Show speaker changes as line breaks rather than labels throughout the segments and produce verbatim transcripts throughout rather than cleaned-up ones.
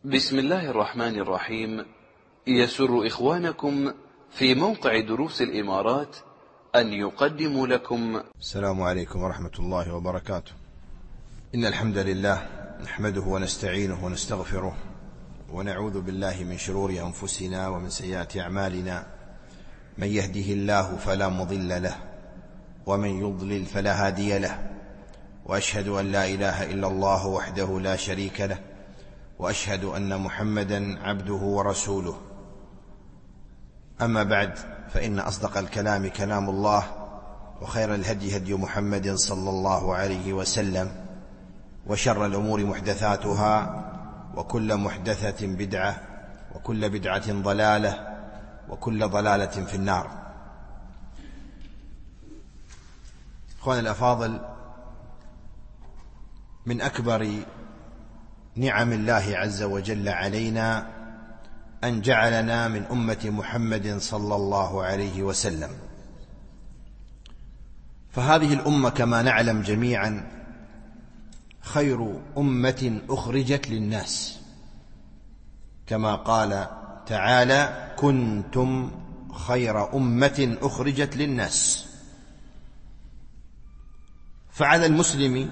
بسم الله الرحمن الرحيم. يسر إخوانكم في موقع دروس الإمارات أن يقدموا لكم.
السلام عليكم ورحمة الله وبركاته. إن الحمد لله نحمده ونستعينه ونستغفره ونعوذ بالله من شرور أنفسنا ومن سيئات أعمالنا. من يهده الله فلا مضل له ومن يضلل فلا هادي له، وأشهد أن لا إله إلا الله وحده لا شريك له، وأشهد أن محمدا عبده ورسوله. أما بعد، فإن أصدق الكلام كلام الله، وخير الهدي هدي محمد صلى الله عليه وسلم، وشر الأمور محدثاتها، وكل محدثة بدعة، وكل بدعة ضلالة، وكل ضلالة في النار. أخواني الأفاضل، من أكبر نعم الله عز وجل علينا أن جعلنا من أمة محمد صلى الله عليه وسلم. فهذه الأمة كما نعلم جميعا خير أمة أخرجت للناس، كما قال تعالى: كنتم خير أمة أخرجت للناس. فعلى المسلم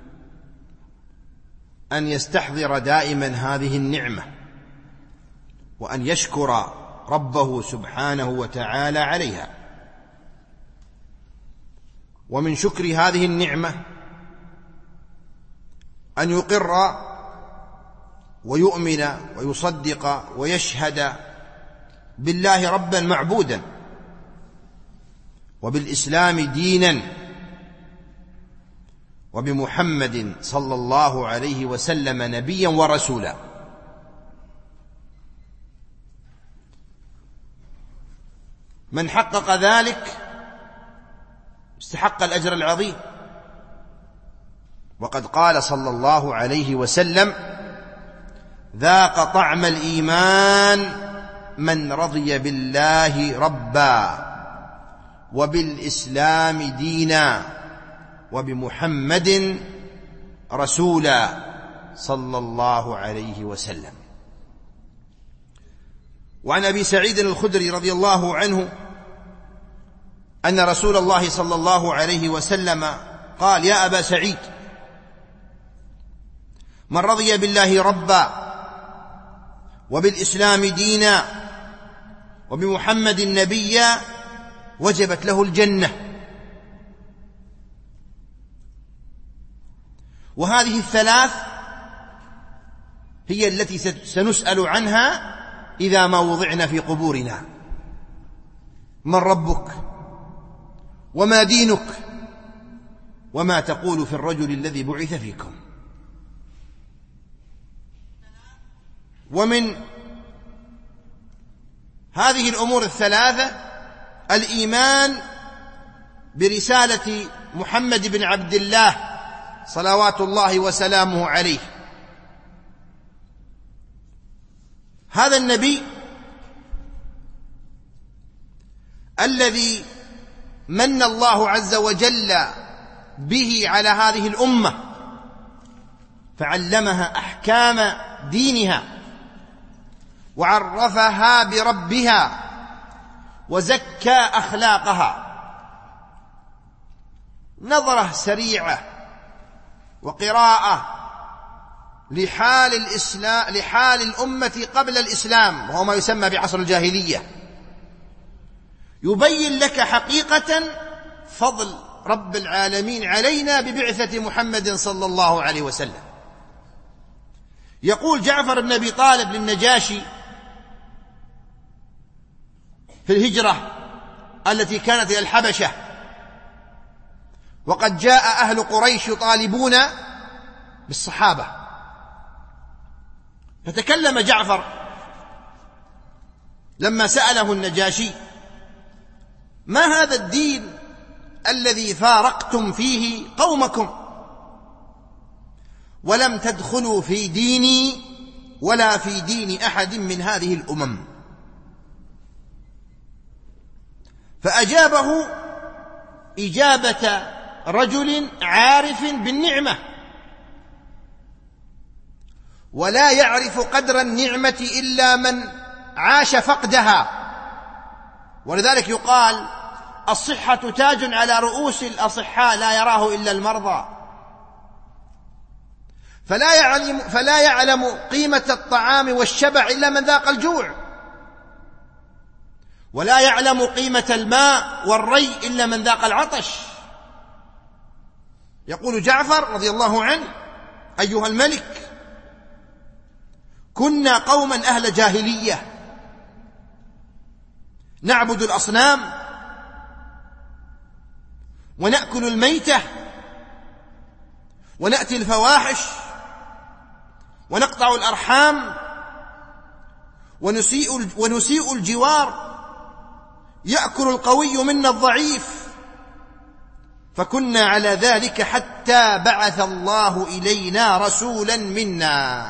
أن يستحضر دائما هذه النعمة، وأن يشكر ربه سبحانه وتعالى عليها. ومن شكر هذه النعمة أن يقر ويؤمن ويصدق ويشهد بالله ربا معبودا، وبالإسلام دينا، وبمحمد صلى الله عليه وسلم نبيا ورسولا. من حقق ذلك استحق الأجر العظيم. وقد قال صلى الله عليه وسلم: ذاق طعم الإيمان من رضي بالله ربا، وبالإسلام دينا، وبمحمد رسولا، صلى الله عليه وسلم. وعن أبي سعيد الخدري رضي الله عنه أن رسول الله صلى الله عليه وسلم قال: يا أبا سعيد، من رضي بالله ربا، وبالإسلام دينا، وبمحمد نبيا، وجبت له الجنة. وهذه الثلاث هي التي سنسأل عنها إذا ما وضعنا في قبورنا: من ربك، وما دينك، وما تقول في الرجل الذي بعث فيكم. ومن هذه الأمور الثلاثة الإيمان برسالة محمد بن عبد الله صلوات الله وسلامه عليه. هذا النبي الذي من الله عز وجل به على هذه الأمة، فعلمها أحكام دينها، وعرفها بربها، وزكى أخلاقها. نظرة سريعة وقراءة لحال الإسلام لحال الأمة قبل الإسلام، وهو ما يسمى بعصر الجاهلية، يبين لك حقيقة فضل رب العالمين علينا ببعثة محمد صلى الله عليه وسلم. يقول جعفر بن أبي طالب للنجاشي في الهجرة التي كانت إلى الحبشة، وقد جاء أهل قريش يطالبون بالصحابة، فتكلم جعفر لما سأله النجاشي: ما هذا الدين الذي فارقتم فيه قومكم، ولم تدخلوا في ديني ولا في دين أحد من هذه الأمم؟ فأجابه إجابة رجل عارف بالنعمة، ولا يعرف قدر النعمة إلا من عاش فقدها. ولذلك يقال: الصحة تاج على رؤوس الأصحاء لا يراه إلا المرضى. فلا يعلم, فلا يعلم قيمة الطعام والشبع إلا من ذاق الجوع، ولا يعلم قيمة الماء والري إلا من ذاق العطش. يقول جعفر رضي الله عنه: أيها الملك، كنا قوما أهل جاهلية نعبد الأصنام ونأكل الميتة ونأتي الفواحش ونقطع الأرحام ونسيء, ونسيء الجوار، يأكل القوي منا الضعيف، فكنا على ذلك حتى بعث الله إلينا رسولا منا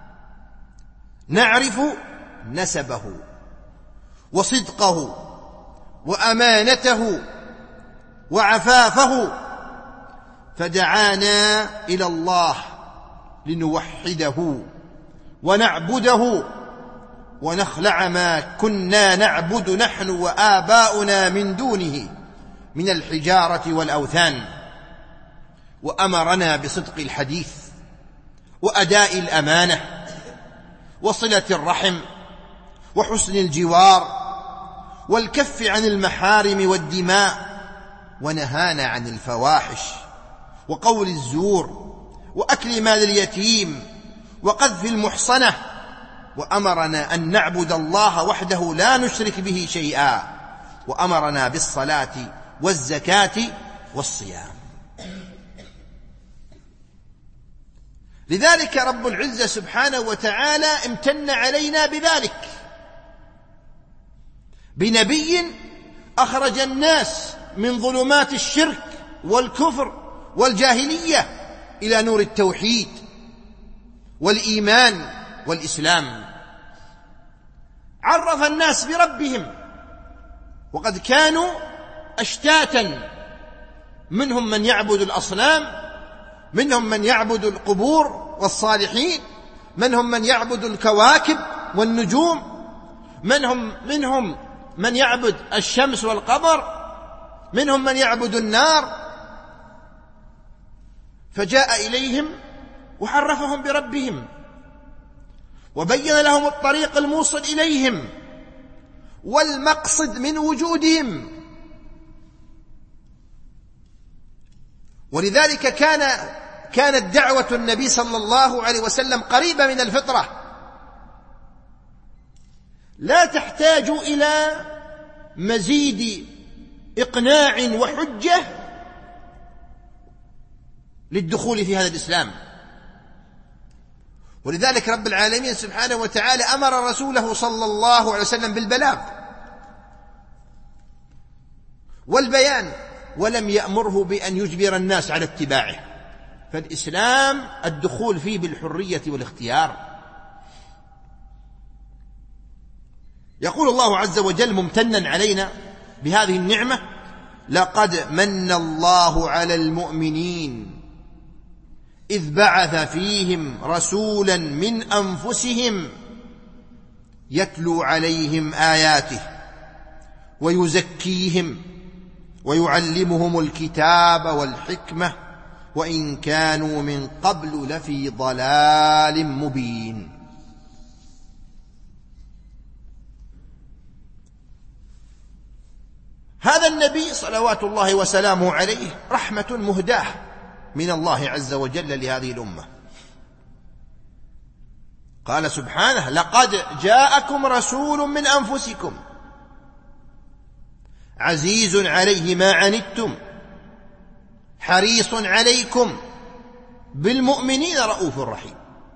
نعرف نسبه وصدقه وأمانته وعفافه، فدعانا إلى الله لنوحده ونعبده ونخلع ما كنا نعبد نحن وآباؤنا من دونه من الحجارة والأوثان، وأمرنا بصدق الحديث وأداء الأمانة وصلة الرحم وحسن الجوار والكف عن المحارم والدماء، ونهانا عن الفواحش وقول الزور وأكل مال اليتيم وقذف المحصنة، وأمرنا أن نعبد الله وحده لا نشرك به شيئا، وأمرنا بالصلاة والزكاة والصيام. لذلك رب العزة سبحانه وتعالى امتن علينا بذلك، بنبي أخرج الناس من ظلمات الشرك والكفر والجاهلية إلى نور التوحيد والإيمان والإسلام. عرف الناس بربهم، وقد كانوا أشتاتا، منهم من يعبد الأصنام، منهم من يعبد القبور والصالحين، منهم من يعبد الكواكب والنجوم، منهم منهم من يعبد الشمس والقمر، منهم من يعبد النار. فجاء إليهم وعرفهم بربهم وبين لهم الطريق الموصل إليهم والمقصد من وجودهم. ولذلك كان كانت دعوة النبي صلى الله عليه وسلم قريبة من الفطرة، لا تحتاج إلى مزيد إقناع وحجة للدخول في هذا الإسلام. ولذلك رب العالمين سبحانه وتعالى أمر رسوله صلى الله عليه وسلم بالبلاغ والبيان، ولم يأمره بأن يجبر الناس على اتباعه. فالإسلام الدخول فيه بالحرية والاختيار. يقول الله عز وجل ممتنا علينا بهذه النعمة: لقد من الله على المؤمنين إذ بعث فيهم رسولا من أنفسهم يتلو عليهم آياته ويزكيهم ويعلمهم الكتاب والحكمة وإن كانوا من قبل لفي ضلال مبين. هذا النبي صلوات الله وسلامه عليه رحمة مهداة من الله عز وجل لهذه الأمة. قال سبحانه: لقد جاءكم رسول من أنفسكم عزيز عليه ما عنتم حريص عليكم بالمؤمنين رؤوف رحيم.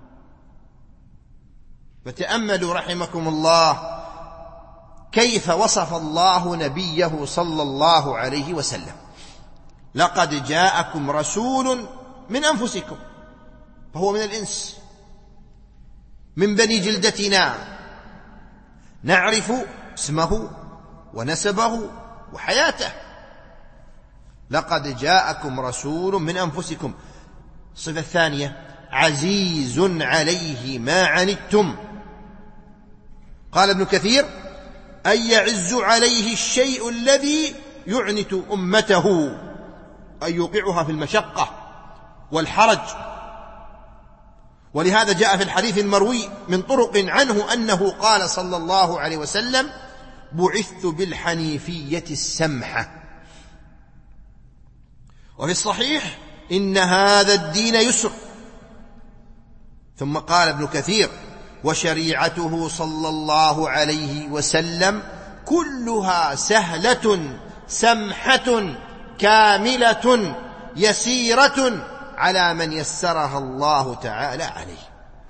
فتأملوا رحمكم الله كيف وصف الله نبيه صلى الله عليه وسلم: لقد جاءكم رسول من أنفسكم، فهو من الإنس من بني جلدتنا، نعرف اسمه ونسبه وحياته. لقد جاءكم رسول من أنفسكم. الصفة الثانية: عزيز عليه ما عنتم. قال ابن كثير: أي يعز عليه الشيء الذي يعنت أمته، أي يوقعها في المشقة والحرج. ولهذا جاء في الحديث المروي من طرق عنه أنه قال صلى الله عليه وسلم: بعثت بالحنيفية السمحة. وفي الصحيح: إن هذا الدين يسر. ثم قال ابن كثير: وشريعته صلى الله عليه وسلم كلها سهلة سمحة كاملة يسيرة على من يسرها الله تعالى عليه.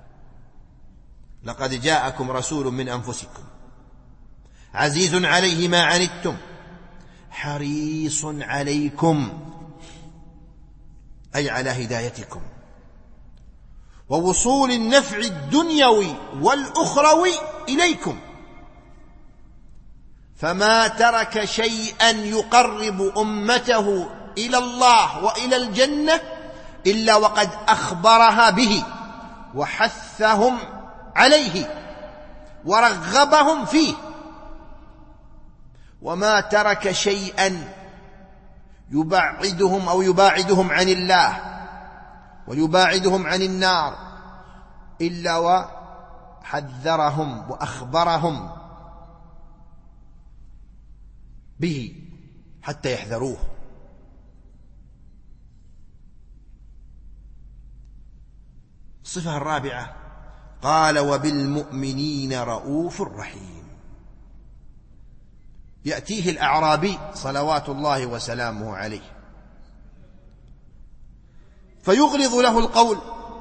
لقد جاءكم رسول من أنفسكم عزيز عليه ما عنتم حريص عليكم، أي على هدايتكم ووصول النفع الدنيوي والأخروي إليكم، فما ترك شيئا يقرب أمته إلى الله وإلى الجنة إلا وقد أخبرها به وحثهم عليه ورغبهم فيه، وما ترك شيئا يبعدهم أو يباعدهم عن الله ويباعدهم عن النار إلا وحذرهم وأخبرهم به حتى يحذروه. الصفة الرابعة: قال: وبالمؤمنين رؤوف رحيم. يأتيه الأعرابي صلوات الله وسلامه عليه فيغلظ له القول،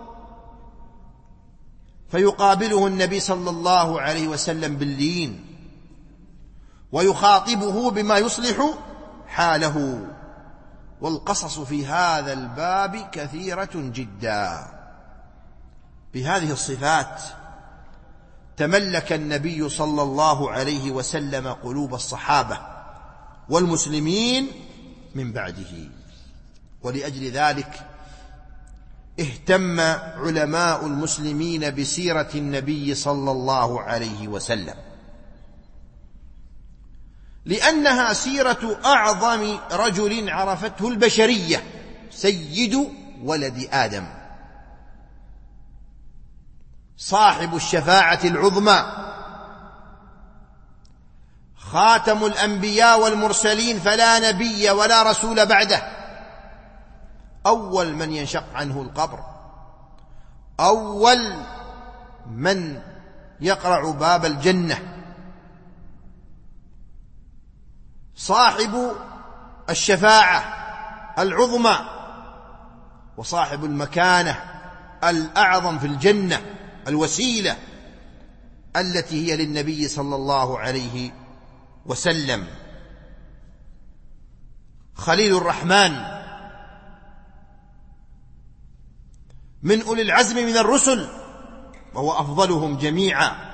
فيقابله النبي صلى الله عليه وسلم باللين ويخاطبه بما يصلح حاله. والقصص في هذا الباب كثيرة جدا. بهذه الصفات تملك النبي صلى الله عليه وسلم قلوب الصحابة والمسلمين من بعده. ولأجل ذلك اهتم علماء المسلمين بسيرة النبي صلى الله عليه وسلم، لأنها سيرة أعظم رجل عرفته البشرية، سيد ولد آدم، صاحب الشفاعة العظمى، خاتم الأنبياء والمرسلين، فلا نبي ولا رسول بعده، أول من ينشق عنه القبر، أول من يقرع باب الجنة، صاحب الشفاعة العظمى وصاحب المكانة الأعظم في الجنة، الوسيلة التي هي للنبي صلى الله عليه وسلم، خليل الرحمن، من أولي العزم من الرسل، وهو أفضلهم جميعا.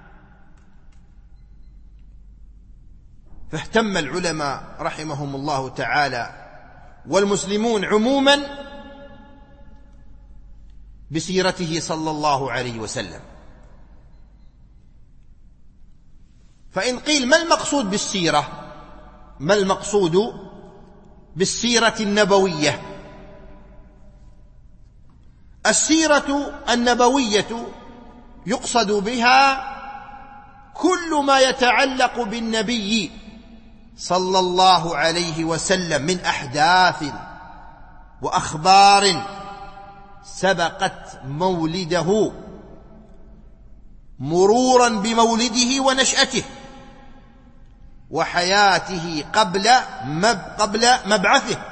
فاهتم العلماء رحمهم الله تعالى والمسلمون عموما بسيرته صلى الله عليه وسلم. فإن قيل: ما المقصود بالسيرة؟ ما المقصود بالسيرة النبوية؟ السيرة النبوية يقصد بها كل ما يتعلق بالنبي صلى الله عليه وسلم من أحداث وأخبار سبقت مولده، مرورا بمولده ونشأته وحياته قبل قبل مبعثه،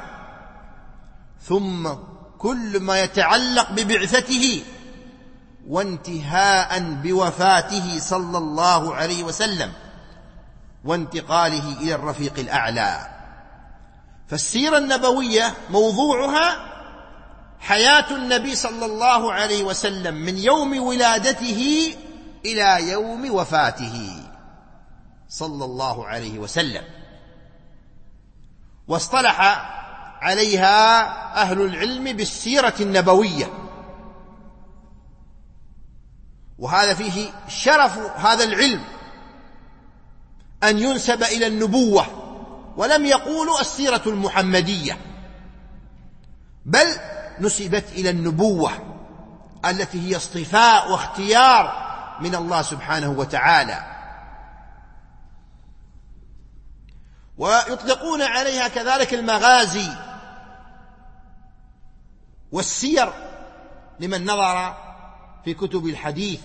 ثم كل ما يتعلق ببعثته وانتهاء بوفاته صلى الله عليه وسلم وانتقاله إلى الرفيق الأعلى. فالسيرة النبوية موضوعها حياة النبي صلى الله عليه وسلم من يوم ولادته إلى يوم وفاته صلى الله عليه وسلم. واصطلح عليها أهل العلم بالسيرة النبوية، وهذا فيه شرف هذا العلم أن ينسب إلى النبوة، ولم يقولوا السيرة المحمدية، بل نسبت إلى النبوة التي هي اصطفاء واختيار من الله سبحانه وتعالى. ويطلقون عليها كذلك المغازي والسير لمن نظر في كتب الحديث.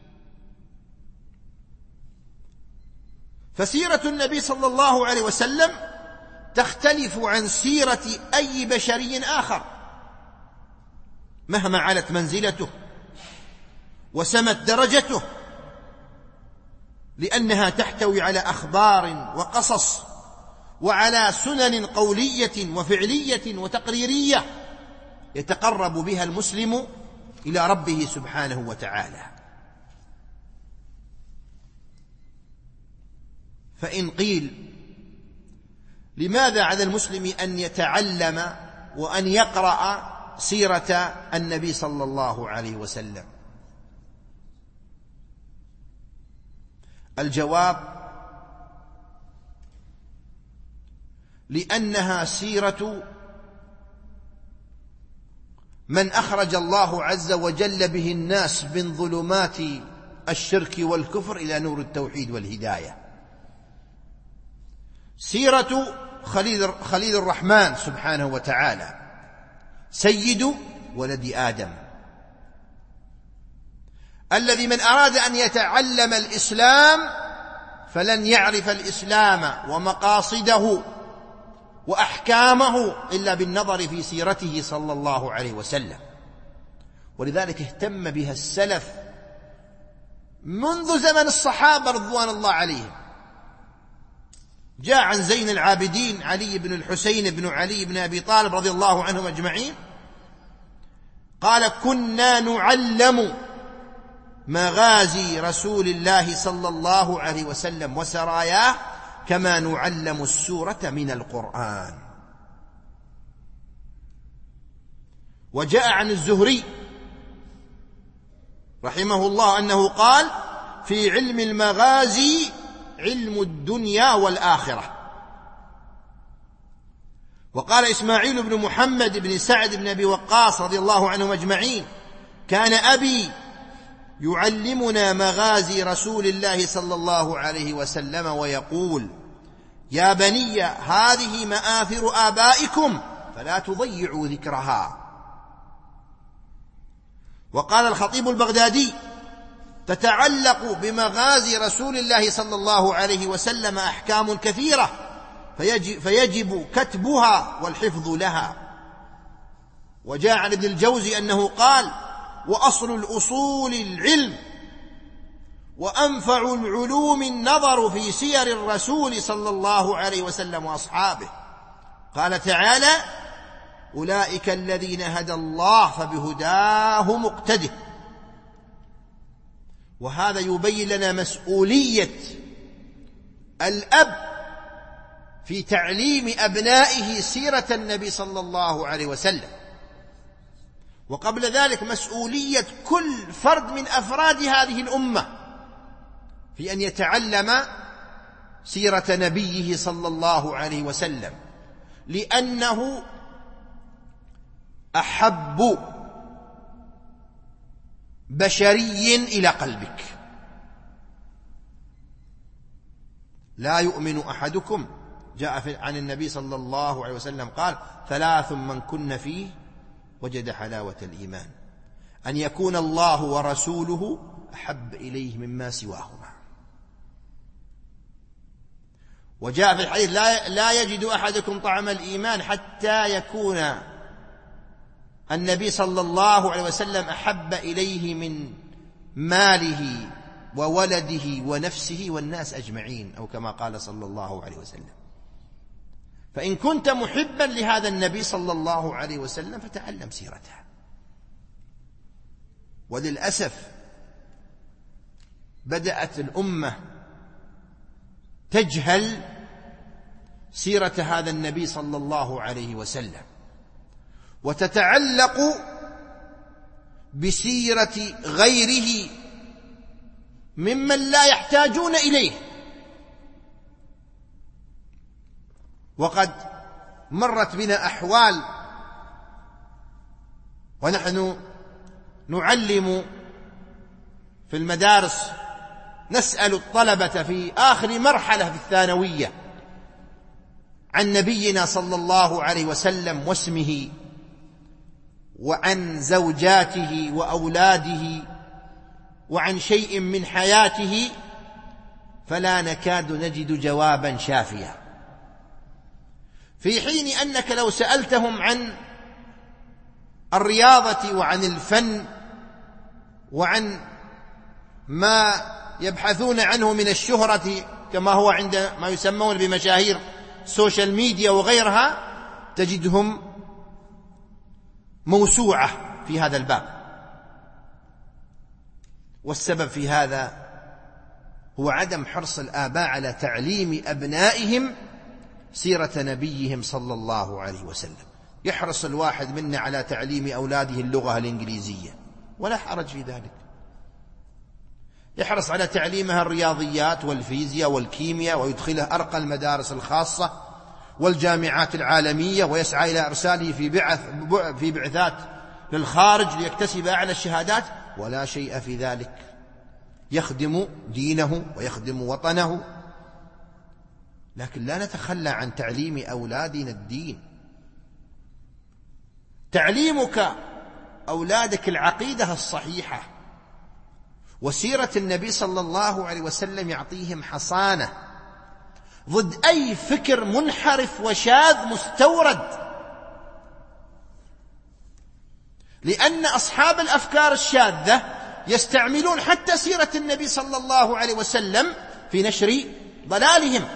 فسيرة النبي صلى الله عليه وسلم تختلف عن سيرة أي بشري آخر مهما علت منزلته وسمت درجته، لأنها تحتوي على أخبار وقصص وعلى سنن قولية وفعلية وتقريرية يتقرب بها المسلم إلى ربه سبحانه وتعالى. فإن قيل لماذا على المسلم أن يتعلم وأن يقرأ سيرة النبي صلى الله عليه وسلم؟ الجواب: لأنها سيرة من أخرج الله عز وجل به الناس من ظلمات الشرك والكفر إلى نور التوحيد والهداية. سيرة خليل, خليل الرحمن سبحانه وتعالى سيد ولد آدم، الذي من أراد أن يتعلم الإسلام فلن يعرف الإسلام ومقاصده وأحكامه إلا بالنظر في سيرته صلى الله عليه وسلم. ولذلك اهتم بها السلف منذ زمن الصحابة رضوان الله عليهم. جاء عن زين العابدين علي بن الحسين بن علي بن أبي طالب رضي الله عنهم أجمعين قال: كنا نعلم مغازي رسول الله صلى الله عليه وسلم وسراياه كما نعلم السورة من القرآن. وجاء عن الزهري رحمه الله أنه قال: في علم المغازي علم الدنيا والآخرة. وقال إسماعيل بن محمد بن سعد بن أبي وقاص رضي الله عنهم أجمعين: كان أبي يعلمنا مغازي رسول الله صلى الله عليه وسلم ويقول: يا بني هذه مآثر آبائكم فلا تضيعوا ذكرها. وقال الخطيب البغدادي: تتعلق بمغازي رسول الله صلى الله عليه وسلم أحكام كثيرة فيجب, فيجب كتبها والحفظ لها. وجاء عن ابن الجوزي أنه قال: وأصل الأصول العلم، وأنفع العلوم النظر في سير الرسول صلى الله عليه وسلم وأصحابه. قال تعالى: أولئك الذين هدى الله فبهداه مقتده. وهذا يبين لنا مسؤولية الأب في تعليم أبنائه سيرة النبي صلى الله عليه وسلم، وقبل ذلك مسؤولية كل فرد من أفراد هذه الأمة في أن يتعلم سيرة نبيه صلى الله عليه وسلم، لأنه أحب بشري إلى قلبك. لا يؤمن أحدكم، جاء عن النبي صلى الله عليه وسلم قال: ثلاث من كن فيه وجد حلاوة الإيمان: أن يكون الله ورسوله أحب إليه مما سواهما. وجاء في الحديث: لا, لا يجد أحدكم طعم الإيمان حتى يكون النبي صلى الله عليه وسلم أحب إليه من ماله وولده ونفسه والناس أجمعين، أو كما قال صلى الله عليه وسلم. فإن كنت محبا لهذا النبي صلى الله عليه وسلم فتعلم سيرته. وللأسف بدأت الأمة تجهل سيرة هذا النبي صلى الله عليه وسلم، وتتعلق بسيرة غيره ممن لا يحتاجون إليه. وقد مرت بنا أحوال ونحن نعلم في المدارس، نسأل الطلبة في آخر مرحلة في الثانوية عن نبينا صلى الله عليه وسلم واسمه وعن زوجاته وأولاده وعن شيء من حياته، فلا نكاد نجد جوابا شافيا، في حين أنك لو سألتهم عن الرياضة وعن الفن وعن ما يبحثون عنه من الشهرة كما هو عند ما يسمون بمشاهير السوشيال ميديا وغيرها، تجدهم موسوعة في هذا الباب. والسبب في هذا هو عدم حرص الآباء على تعليم أبنائهم سيرة نبيهم صلى الله عليه وسلم. يحرص الواحد منا على تعليم أولاده اللغة الإنجليزية، ولا حرج في ذلك، يحرص على تعليمها الرياضيات والفيزياء والكيمياء، ويدخلها أرقى المدارس الخاصة والجامعات العالمية، ويسعى إلى إرساله في بعث في بعثات للخارج ليكتسب أعلى الشهادات، ولا شيء في ذلك، يخدم دينه ويخدم وطنه. لكن لا نتخلى عن تعليم أولادنا الدين. تعليمك أولادك العقيدة الصحيحة وسيرة النبي صلى الله عليه وسلم يعطيهم حصانة ضد أي فكر منحرف وشاذ مستورد، لأن أصحاب الأفكار الشاذة يستعملون حتى سيرة النبي صلى الله عليه وسلم في نشر ضلالهم.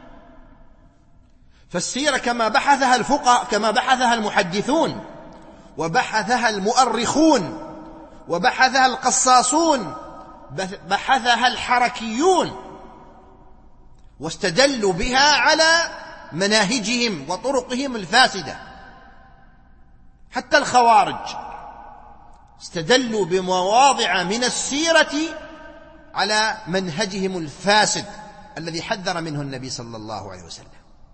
فالسيرة كما بحثها الفقهاء، كما بحثها المحدثون، وبحثها المؤرخون، وبحثها القصاصون، بحثها الحركيون، واستدلوا بها على مناهجهم وطرقهم الفاسدة. حتى الخوارج استدلوا بمواضع من السيرة على منهجهم الفاسد الذي حذر منه النبي صلى الله عليه وسلم.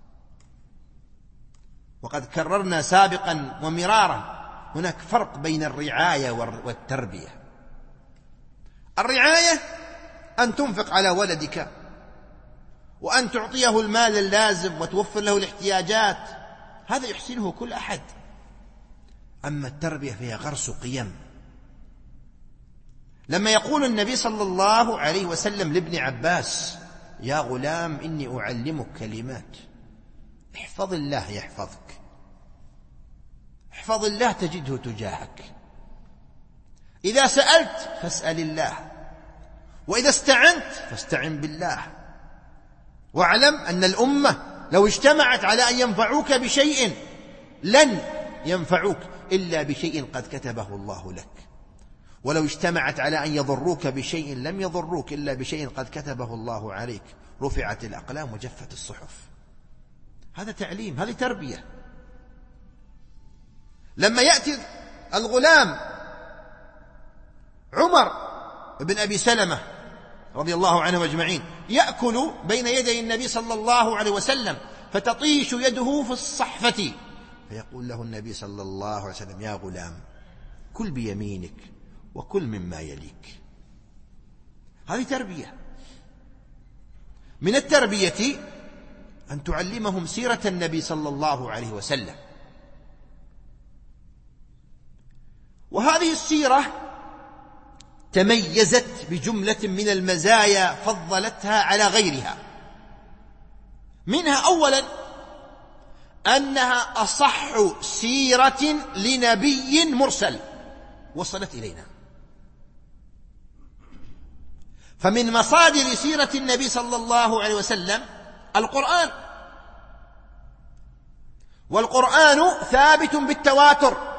وقد كررنا سابقا ومرارا هناك فرق بين الرعاية والتربية. الرعاية أن تنفق على ولدك وأن تعطيه المال اللازم وتوفر له الاحتياجات، هذا يحسنه كل أحد. أما التربية فيها غرس قيم. لما يقول النبي صلى الله عليه وسلم لابن عباس: يا غلام إني أعلمك كلمات، احفظ الله يحفظك، احفظ الله تجده تجاهك، إذا سألت فاسأل الله، وإذا استعنت فاستعن بالله، واعلم أن الأمة لو اجتمعت على أن ينفعوك بشيء لن ينفعوك إلا بشيء قد كتبه الله لك، ولو اجتمعت على أن يضروك بشيء لم يضروك إلا بشيء قد كتبه الله عليك، رفعت الأقلام وجفت الصحف. هذا تعليم، هذه تربية. لما يأتي الغلام عمر بن أبي سلمة رضي الله عنهم أجمعين يأكل بين يدي النبي صلى الله عليه وسلم، فتطيش يده في الصحفة، فيقول له النبي صلى الله عليه وسلم: يا غلام كل بيمينك وكل مما يليك. هذه تربية. من التربية أن تعلمهم سيرة النبي صلى الله عليه وسلم، وهذه السيرة تميزت بجملة من المزايا فضلتها على غيرها. منها أولا أنها أصح سيرة لنبي مرسل وصلت إلينا. فمن مصادر سيرة النبي صلى الله عليه وسلم القرآن، والقرآن ثابت بالتواتر.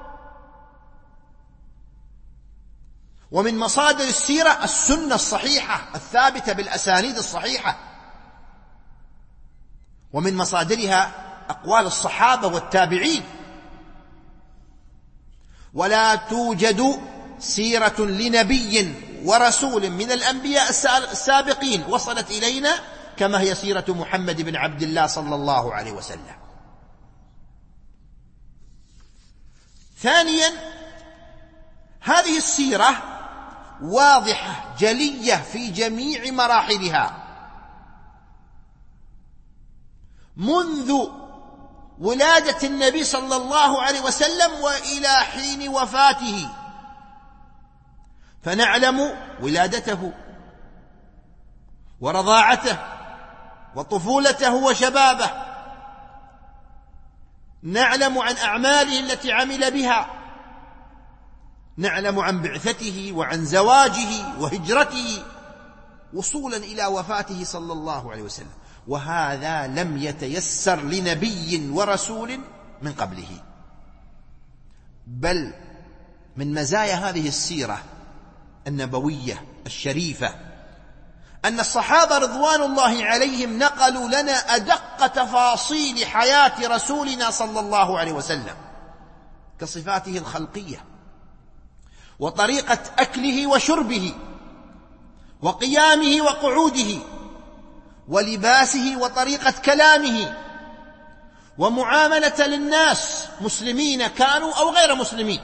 ومن مصادر السيرة السنة الصحيحة الثابتة بالأسانيد الصحيحة، ومن مصادرها أقوال الصحابة والتابعين. ولا توجد سيرة لنبي ورسول من الأنبياء السابقين وصلت إلينا، كما هي سيرة محمد بن عبد الله صلى الله عليه وسلم. ثانيا، هذه السيرة واضحة جلية في جميع مراحلها، منذ ولادة النبي صلى الله عليه وسلم وإلى حين وفاته، فنعلم ولادته ورضاعته وطفولته وشبابه، نعلم عن أعماله التي عمل بها، نعلم عن بعثته وعن زواجه وهجرته وصولا إلى وفاته صلى الله عليه وسلم، وهذا لم يتيسر لنبي ورسول من قبله. بل من مزايا هذه السيرة النبوية الشريفة أن الصحابة رضوان الله عليهم نقلوا لنا أدق تفاصيل حياة رسولنا صلى الله عليه وسلم، كصفاته الخلقية وطريقة أكله وشربه وقيامه وقعوده ولباسه وطريقة كلامه ومعاملة للناس مسلمين كانوا أو غير مسلمين،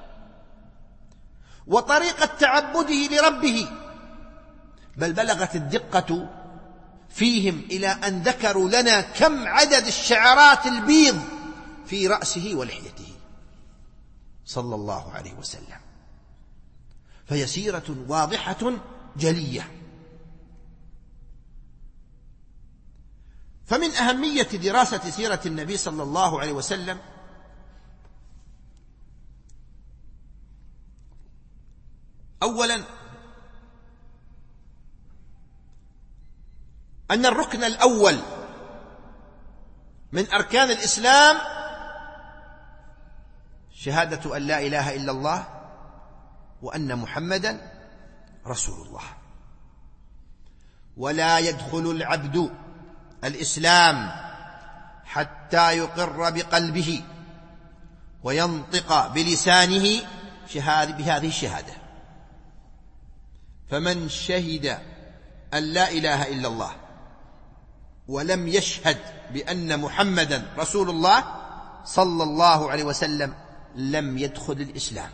وطريقة تعبده لربه. بل بلغت الدقة فيهم إلى أن ذكروا لنا كم عدد الشعرات البيض في رأسه ولحيته صلى الله عليه وسلم. فهي سيرة واضحة جلية. فمن أهمية دراسة سيرة النبي صلى الله عليه وسلم أولا أن الركن الأول من أركان الإسلام شهادة أن لا إله إلا الله وأن محمدا رسول الله. ولا يدخل العبد الإسلام حتى يقر بقلبه وينطق بلسانه شهادة بهذه الشهادة. فمن شهد أن لا إله إلا الله ولم يشهد بأن محمدا رسول الله صلى الله عليه وسلم لم يدخل الإسلام.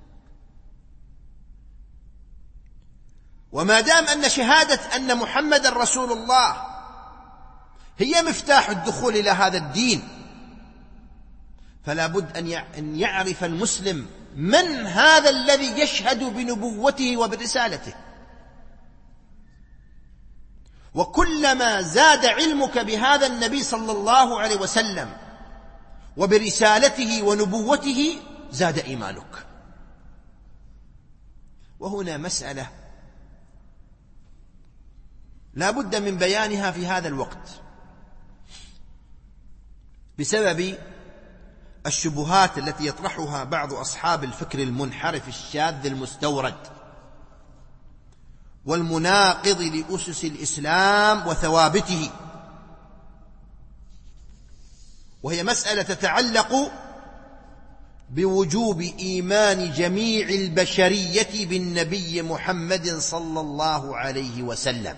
وما دام أن شهادة أن محمدا رسول الله هي مفتاح الدخول إلى هذا الدين، فلا بد أن يعرف المسلم من هذا الذي يشهد بنبوته وبرسالته. وكلما زاد علمك بهذا النبي صلى الله عليه وسلم وبرسالته ونبوته زاد إيمانك. وهنا مسألة لا بد من بيانها في هذا الوقت بسبب الشبهات التي يطرحها بعض أصحاب الفكر المنحرف الشاذ المستورد والمناقض لأسس الإسلام وثوابته، وهي مسألة تتعلق بوجوب إيمان جميع البشرية بالنبي محمد صلى الله عليه وسلم،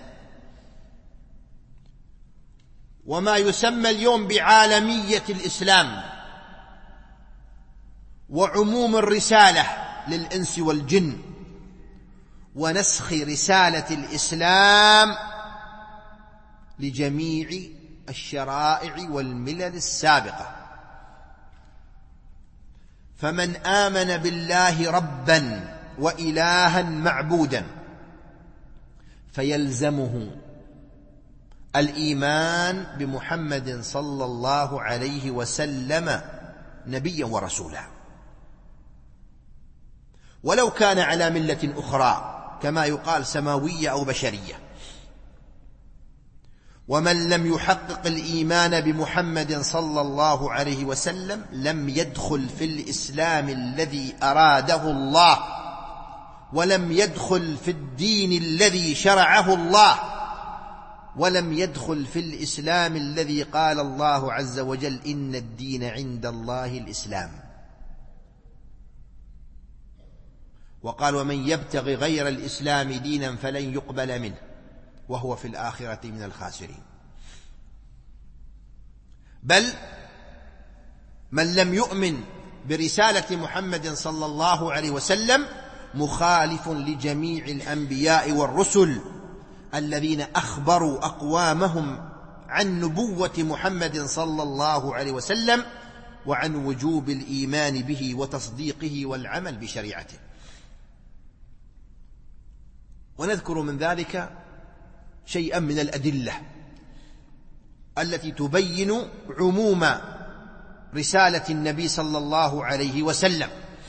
وما يسمى اليوم بعالمية الإسلام وعموم الرسالة للإنس والجن، ونسخ رسالة الإسلام لجميع الشرائع والملل السابقة. فمن آمن بالله ربا وإلها معبودا فيلزمه الإيمان بمحمد صلى الله عليه وسلم نبيا ورسولا، ولو كان على ملة أخرى كما يقال سماوية أو بشرية. ومن لم يحقق الإيمان بمحمد صلى الله عليه وسلم لم يدخل في الإسلام الذي أراده الله، ولم يدخل في الدين الذي شرعه الله، ولم يدخل في الإسلام الذي قال الله عز وجل إن الدين عند الله الإسلام. وقال ومن يبتغي غير الإسلام دينا فلن يقبل منه وهو في الآخرة من الخاسرين. بل من لم يؤمن برسالة محمد صلى الله عليه وسلم مخالف لجميع الأنبياء والرسل الذين أخبروا أقوامهم عن نبوة محمد صلى الله عليه وسلم وعن وجوب الإيمان به وتصديقه والعمل بشريعته. ونذكر من ذلك شيئا من الأدلة التي تبين عموم رسالة النبي صلى الله عليه وسلم.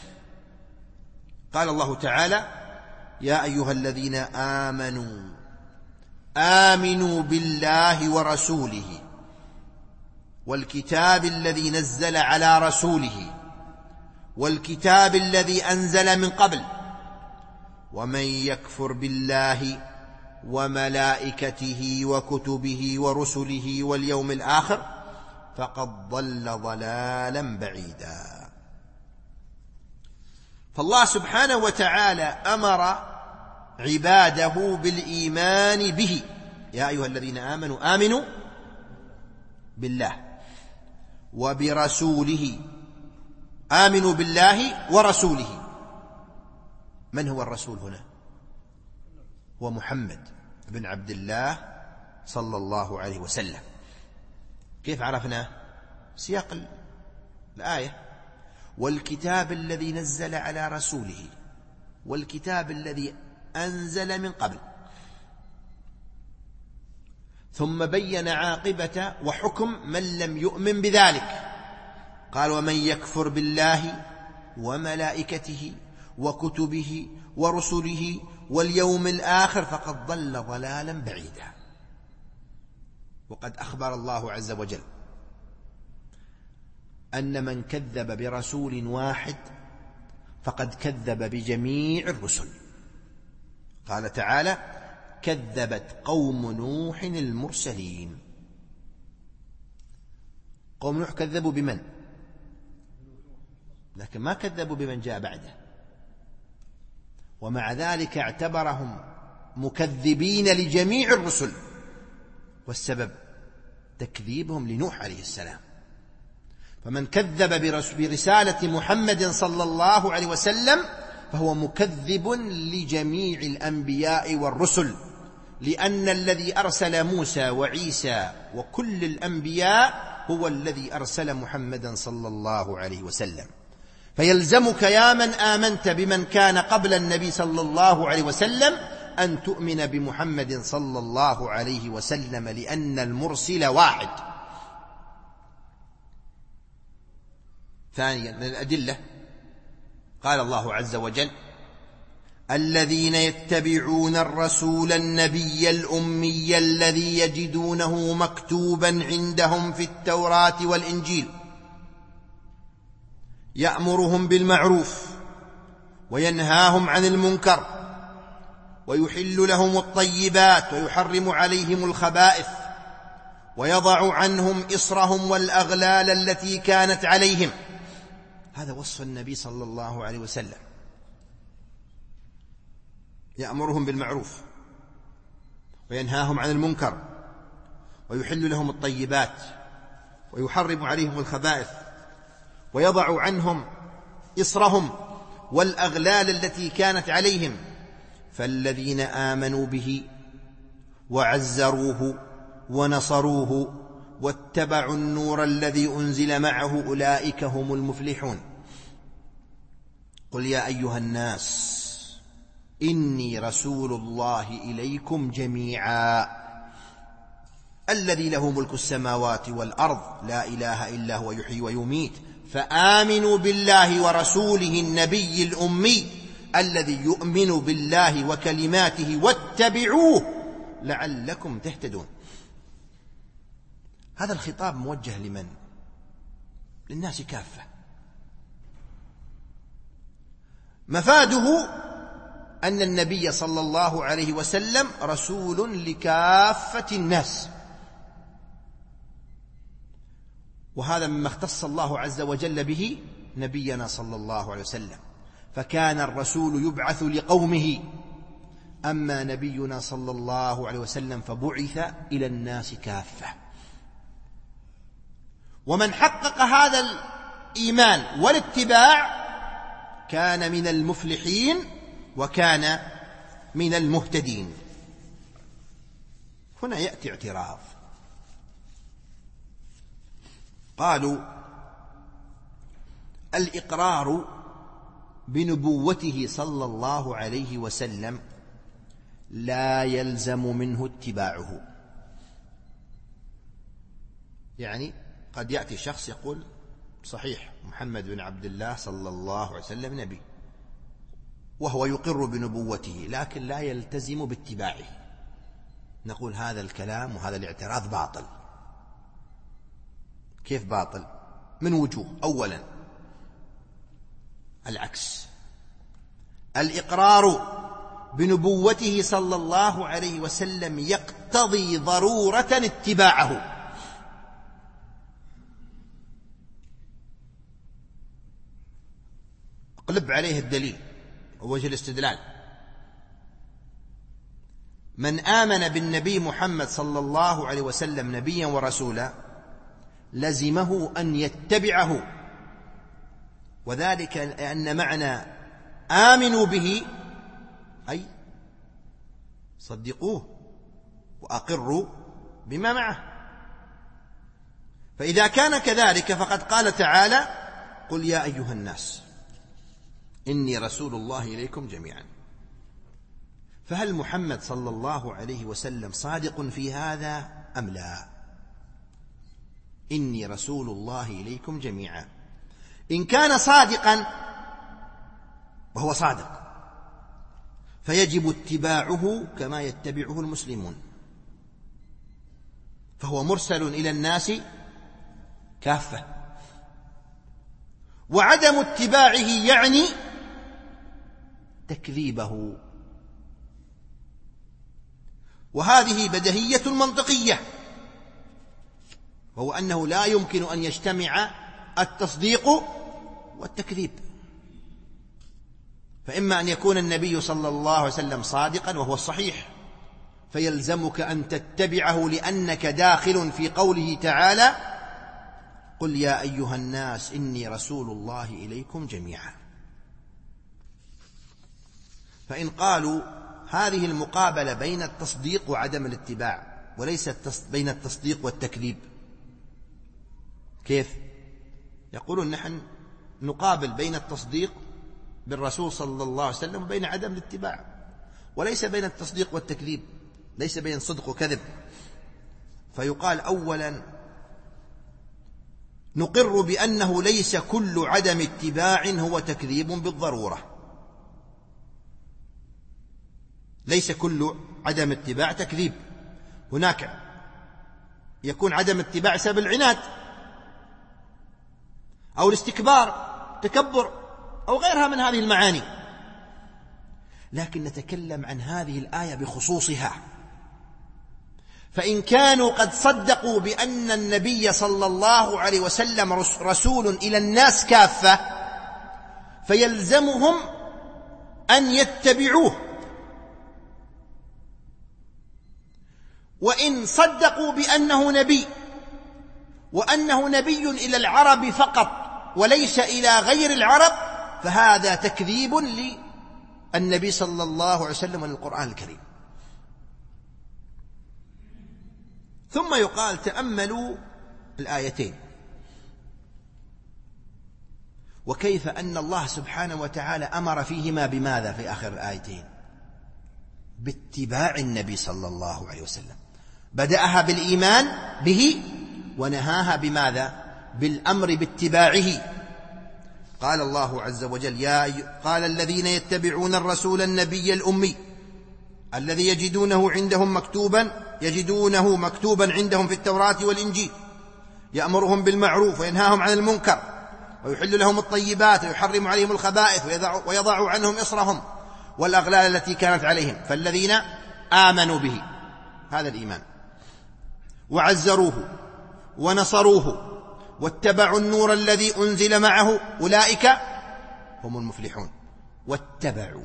قال الله تعالى يا أيها الذين آمنوا آمنوا بالله ورسوله والكتاب الذي نزل على رسوله والكتاب الذي أنزل من قبل ومن يكفر بالله وملائكته وكتبه ورسله واليوم الآخر فقد ضل ضلالا بعيدا. فالله سبحانه وتعالى أمر عباده بالإيمان به. يا أيها الذين آمنوا آمنوا بالله وبرسوله. آمنوا بالله ورسوله. من هو الرسول هنا؟ هو محمد بن عبد الله صلى الله عليه وسلم. كيف عرفنا؟ سياق الآية والكتاب الذي نزل على رسوله والكتاب الذي أنزل من قبل، ثم بين عاقبة وحكم من لم يؤمن بذلك. قال ومن يكفر بالله وملائكته وكتبه ورسله واليوم الآخر فقد ضل ضلالا بعيدا. وقد أخبر الله عز وجل أن من كذب برسول واحد فقد كذب بجميع الرسل. قال تعالى كذبت قوم نوح المرسلين. قوم نوح كذبوا بمن؟ لكن ما كذبوا بمن جاء بعده، ومع ذلك اعتبرهم مكذبين لجميع الرسل، والسبب تكذيبهم لنوح عليه السلام. فمن كذب برسالة محمد صلى الله عليه وسلم فهو مكذب لجميع الأنبياء والرسل، لأن الذي أرسل موسى وعيسى وكل الأنبياء هو الذي أرسل محمدا صلى الله عليه وسلم. فيلزمك يا من آمنت بمن كان قبل النبي صلى الله عليه وسلم أن تؤمن بمحمد صلى الله عليه وسلم، لأن المرسل واحد. ثانيا من الأدلة قال الله عز وجل الذين يتبعون الرسول النبي الأمي الذي يجدونه مكتوبا عندهم في التوراة والإنجيل يأمرهم بالمعروف وينهاهم عن المنكر ويحل لهم الطيبات ويحرم عليهم الخبائث ويضع عنهم إصرهم والأغلال التي كانت عليهم. هذا وصف النبي صلى الله عليه وسلم. يأمرهم بالمعروف وينهاهم عن المنكر ويحل لهم الطيبات ويحرم عليهم الخبائث ويضع عنهم إصرهم والأغلال التي كانت عليهم. فالذين آمنوا به وعزروه ونصروه واتبعوا النور الذي أنزل معه أولئك هم المفلحون. قل يا أيها الناس إني رسول الله إليكم جميعا الذي له ملك السماوات والأرض لا إله إلا هو يحيي ويميت فآمنوا بالله ورسوله النبي الأمي الذي يؤمن بالله وكلماته واتبعوه لعلكم تهتدون. هذا الخطاب موجه لمن؟ للناس كافة. مفاده أن النبي صلى الله عليه وسلم رسول لكافة الناس، وهذا مما اختص الله عز وجل به نبينا صلى الله عليه وسلم، فكان الرسول يبعث لقومه، أما نبينا صلى الله عليه وسلم فبعث إلى الناس كافة. ومن حقق هذا الإيمان والاتباع كان من المفلحين وكان من المهتدين. هنا يأتي اعتراض، قالوا الإقرار بنبوته صلى الله عليه وسلم لا يلزم منه اتباعه. يعني قد يأتي شخص يقول صحيح محمد بن عبد الله صلى الله عليه وسلم نبي، وهو يقر بنبوته، لكن لا يلتزم باتباعه. نقول هذا الكلام وهذا الاعتراض باطل. كيف باطل؟ من وجوه. أولا العكس، الإقرار بنبوته صلى الله عليه وسلم يقتضي ضرورة اتباعه. اقلب عليه الدليل ووجه الاستدلال. من آمن بالنبي محمد صلى الله عليه وسلم نبيا ورسولا لزمه أن يتبعه، وذلك لأن معنى آمنوا به أي صدقوه وأقروا بما معه. فإذا كان كذلك فقد قال تعالى: قل يا أيها الناس إني رسول الله إليكم جميعا. فهل محمد صلى الله عليه وسلم صادق في هذا أم لا؟ إني رسول الله إليكم جميعا. إن كان صادقا، وهو صادق، فيجب اتباعه كما يتبعه المسلمون، فهو مرسل إلى الناس كافة. وعدم اتباعه يعني تكذيبه، وهذه بديهية منطقية، وهو أنه لا يمكن أن يجتمع التصديق والتكذيب. فإما أن يكون النبي صلى الله عليه وسلم صادقا وهو الصحيح، فيلزمك أن تتبعه لأنك داخل في قوله تعالى: قل يا أيها الناس إني رسول الله إليكم جميعا. فإن قالوا هذه المقابلة بين التصديق وعدم الاتباع وليست بين التصديق والتكذيب، كيف؟ يقولون نحن نقابل بين التصديق بالرسول صلى الله عليه وسلم وبين عدم الاتباع، وليس بين التصديق والتكذيب، ليس بين صدق وكذب. فيقال أولا نقر بأنه ليس كل عدم اتباع هو تكذيب بالضرورة، ليس كل عدم اتباع تكذيب. هناك يكون عدم اتباع سبب العناد أو الاستكبار، تكبر، أو غيرها من هذه المعاني. لكن نتكلم عن هذه الآية بخصوصها. فإن كانوا قد صدقوا بأن النبي صلى الله عليه وسلم رسول إلى الناس كافة، فيلزمهم أن يتبعوه. وإن صدقوا بأنه نبي، وأنه نبي إلى العرب فقط وليس إلى غير العرب، فهذا تكذيب للنبي صلى الله عليه وسلم وللقرآن الكريم. ثم يقال تأملوا الآيتين، وكيف أن الله سبحانه وتعالى أمر فيهما بماذا في آخر الآيتين؟ باتباع النبي صلى الله عليه وسلم. بدأها بالإيمان به ونهاها بماذا؟ بالأمر باتباعه. قال الله عز وجل: يا قال الذين يتبعون الرسول النبي الأمي الذي يجدونه عندهم مكتوبا يجدونه مكتوبا عندهم في التوراة والإنجيل يأمرهم بالمعروف وينهاهم عن المنكر ويحل لهم الطيبات ويحرم عليهم الخبائث ويضع, ويضع عنهم إصرهم والأغلال التي كانت عليهم. فالذين آمنوا به، هذا الإيمان، وعزروه ونصروه واتبعوا النور الذي أنزل معه أولئك هم المفلحون. واتبعوا.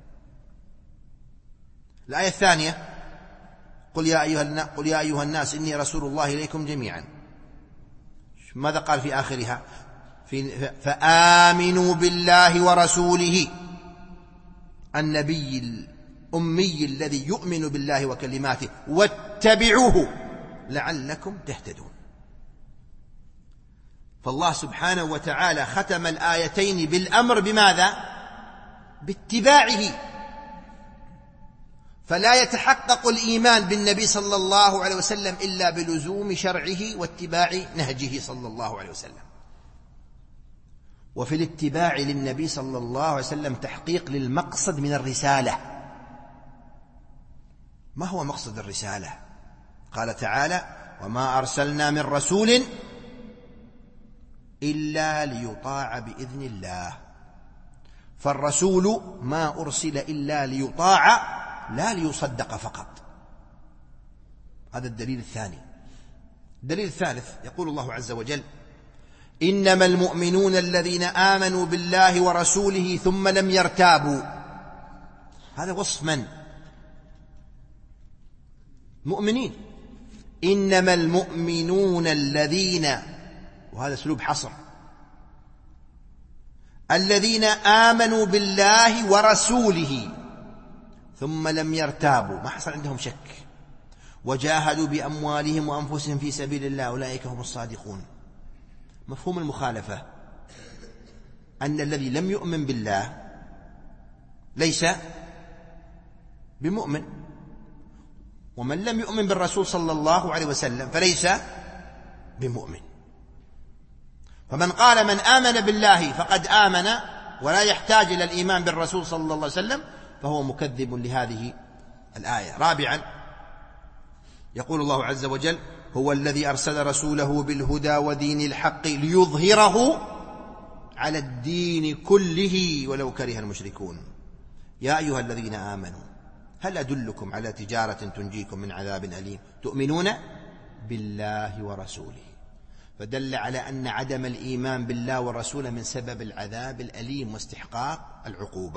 الآية الثانية قل يا أيها قل يا أيها الناس إني رسول الله إليكم جميعا. ماذا قال في آخرها؟ في فآمنوا بالله ورسوله النبي الأمي الذي يؤمن بالله وكلماته واتبعوه لعلكم تهتدون. فالله سبحانه وتعالى ختم الآيتين بالأمر بماذا؟ باتباعه. فلا يتحقق الإيمان بالنبي صلى الله عليه وسلم إلا بلزوم شرعه واتباع نهجه صلى الله عليه وسلم. وفي الاتباع للنبي صلى الله عليه وسلم تحقيق للمقصد من الرسالة. ما هو مقصد الرسالة؟ قال تعالى وما أرسلنا من رسول إلا ليطاع بإذن الله. فالرسول ما أرسل إلا ليطاع لا ليصدق فقط. هذا الدليل الثاني. الدليل الثالث يقول الله عز وجل إنما المؤمنون الذين آمنوا بالله ورسوله ثم لم يرتابوا. هذا وصف من؟ مؤمنين. إنما المؤمنون الذين، وهذا اسلوب حصر، الذين آمنوا بالله ورسوله ثم لم يرتابوا، ما حصل عندهم شك، وجاهدوا بأموالهم وأنفسهم في سبيل الله أولئك هم الصادقون. مفهوم المخالفة أن الذي لم يؤمن بالله ليس بمؤمن، ومن لم يؤمن بالرسول صلى الله عليه وسلم فليس بمؤمن. فمن قال من آمن بالله فقد آمن ولا يحتاج إلى الإيمان بالرسول صلى الله عليه وسلم فهو مكذب لهذه الآية. رابعا يقول الله عز وجل هو الذي أرسل رسوله بالهدى ودين الحق ليظهره على الدين كله ولو كره المشركون. يا أيها الذين آمنوا هل أدلكم على تجارة تنجيكم من عذاب أليم تؤمنون بالله ورسوله. فدل على أن عدم الإيمان بالله ورسوله من سبب العذاب الأليم واستحقاق العقوبة.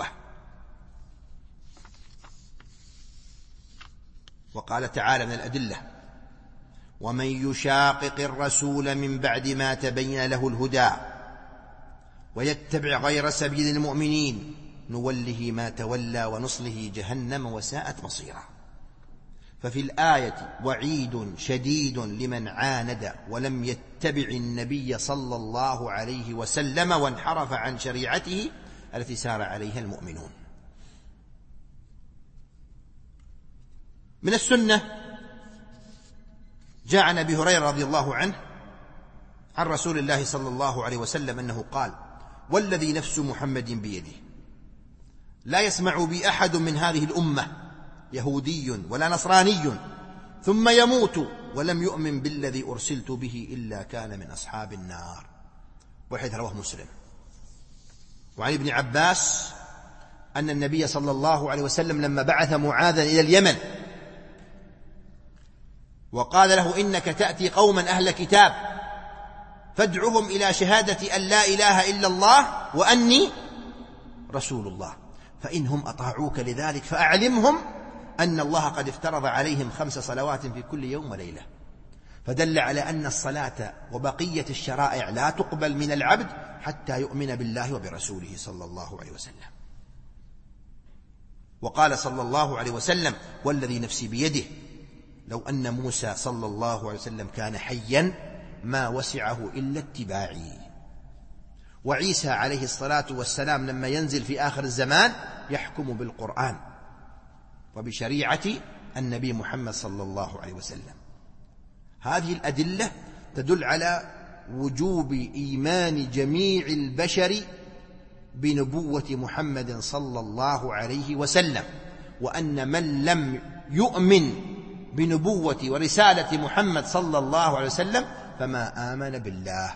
وقال تعالى من الأدلة ومن يشاقق الرسول من بعد ما تبين له الهدى ويتبع غير سبيل المؤمنين نوله ما تولى ونصله جهنم وساءت مصيرا. ففي الآية وعيد شديد لمن عاند ولم يتبع النبي صلى الله عليه وسلم وانحرف عن شريعته التي سار عليها المؤمنون. من السنة جاء عن أبي هريرة رضي الله عنه عن رسول الله صلى الله عليه وسلم أنه قال والذي نفس محمد بيده لا يسمع بي أحد من هذه الأمة يهودي ولا نصراني ثم يموت ولم يؤمن بالذي أرسلت به إلا كان من أصحاب النار. وحيث رواه مسلم. وعن ابن عباس أن النبي صلى الله عليه وسلم لما بعث معاذا إلى اليمن وقال له إنك تأتي قوما أهل كتاب فادعهم إلى شهادة أن لا إله إلا الله وأني رسول الله فإنهم أطاعوك لذلك فأعلمهم أن الله قد افترض عليهم خمس صلوات في كل يوم وليلة. فدل على أن الصلاة وبقية الشرائع لا تقبل من العبد حتى يؤمن بالله وبرسوله صلى الله عليه وسلم. وقال صلى الله عليه وسلم والذي نفسي بيده لو أن موسى صلى الله عليه وسلم كان حيا ما وسعه إلا اتباعي. وعيسى عليه الصلاة والسلام لما ينزل في آخر الزمان يحكم بالقرآن وبشريعة النبي محمد صلى الله عليه وسلم. هذه الأدلة تدل على وجوب إيمان جميع البشر بنبوة محمد صلى الله عليه وسلم، وأن من لم يؤمن بنبوة ورسالة محمد صلى الله عليه وسلم فما آمن بالله.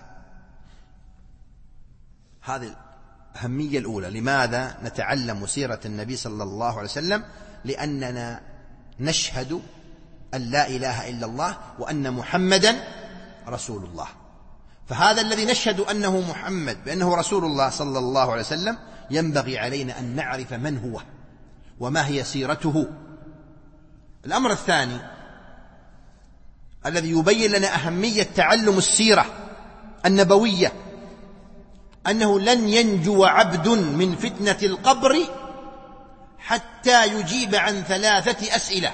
هذه الأهمية الأولى. لماذا نتعلم سيرة النبي صلى الله عليه وسلم؟ لأننا نشهد أن لا إله إلا الله وأن محمدا رسول الله. فهذا الذي نشهد أنه محمد بأنه رسول الله صلى الله عليه وسلم ينبغي علينا أن نعرف من هو وما هي سيرته. الأمر الثاني الذي يبين لنا أهمية تعلم السيرة النبوية أنه لن ينجو عبد من فتنة القبر حتى يجيب عن ثلاثة أسئلة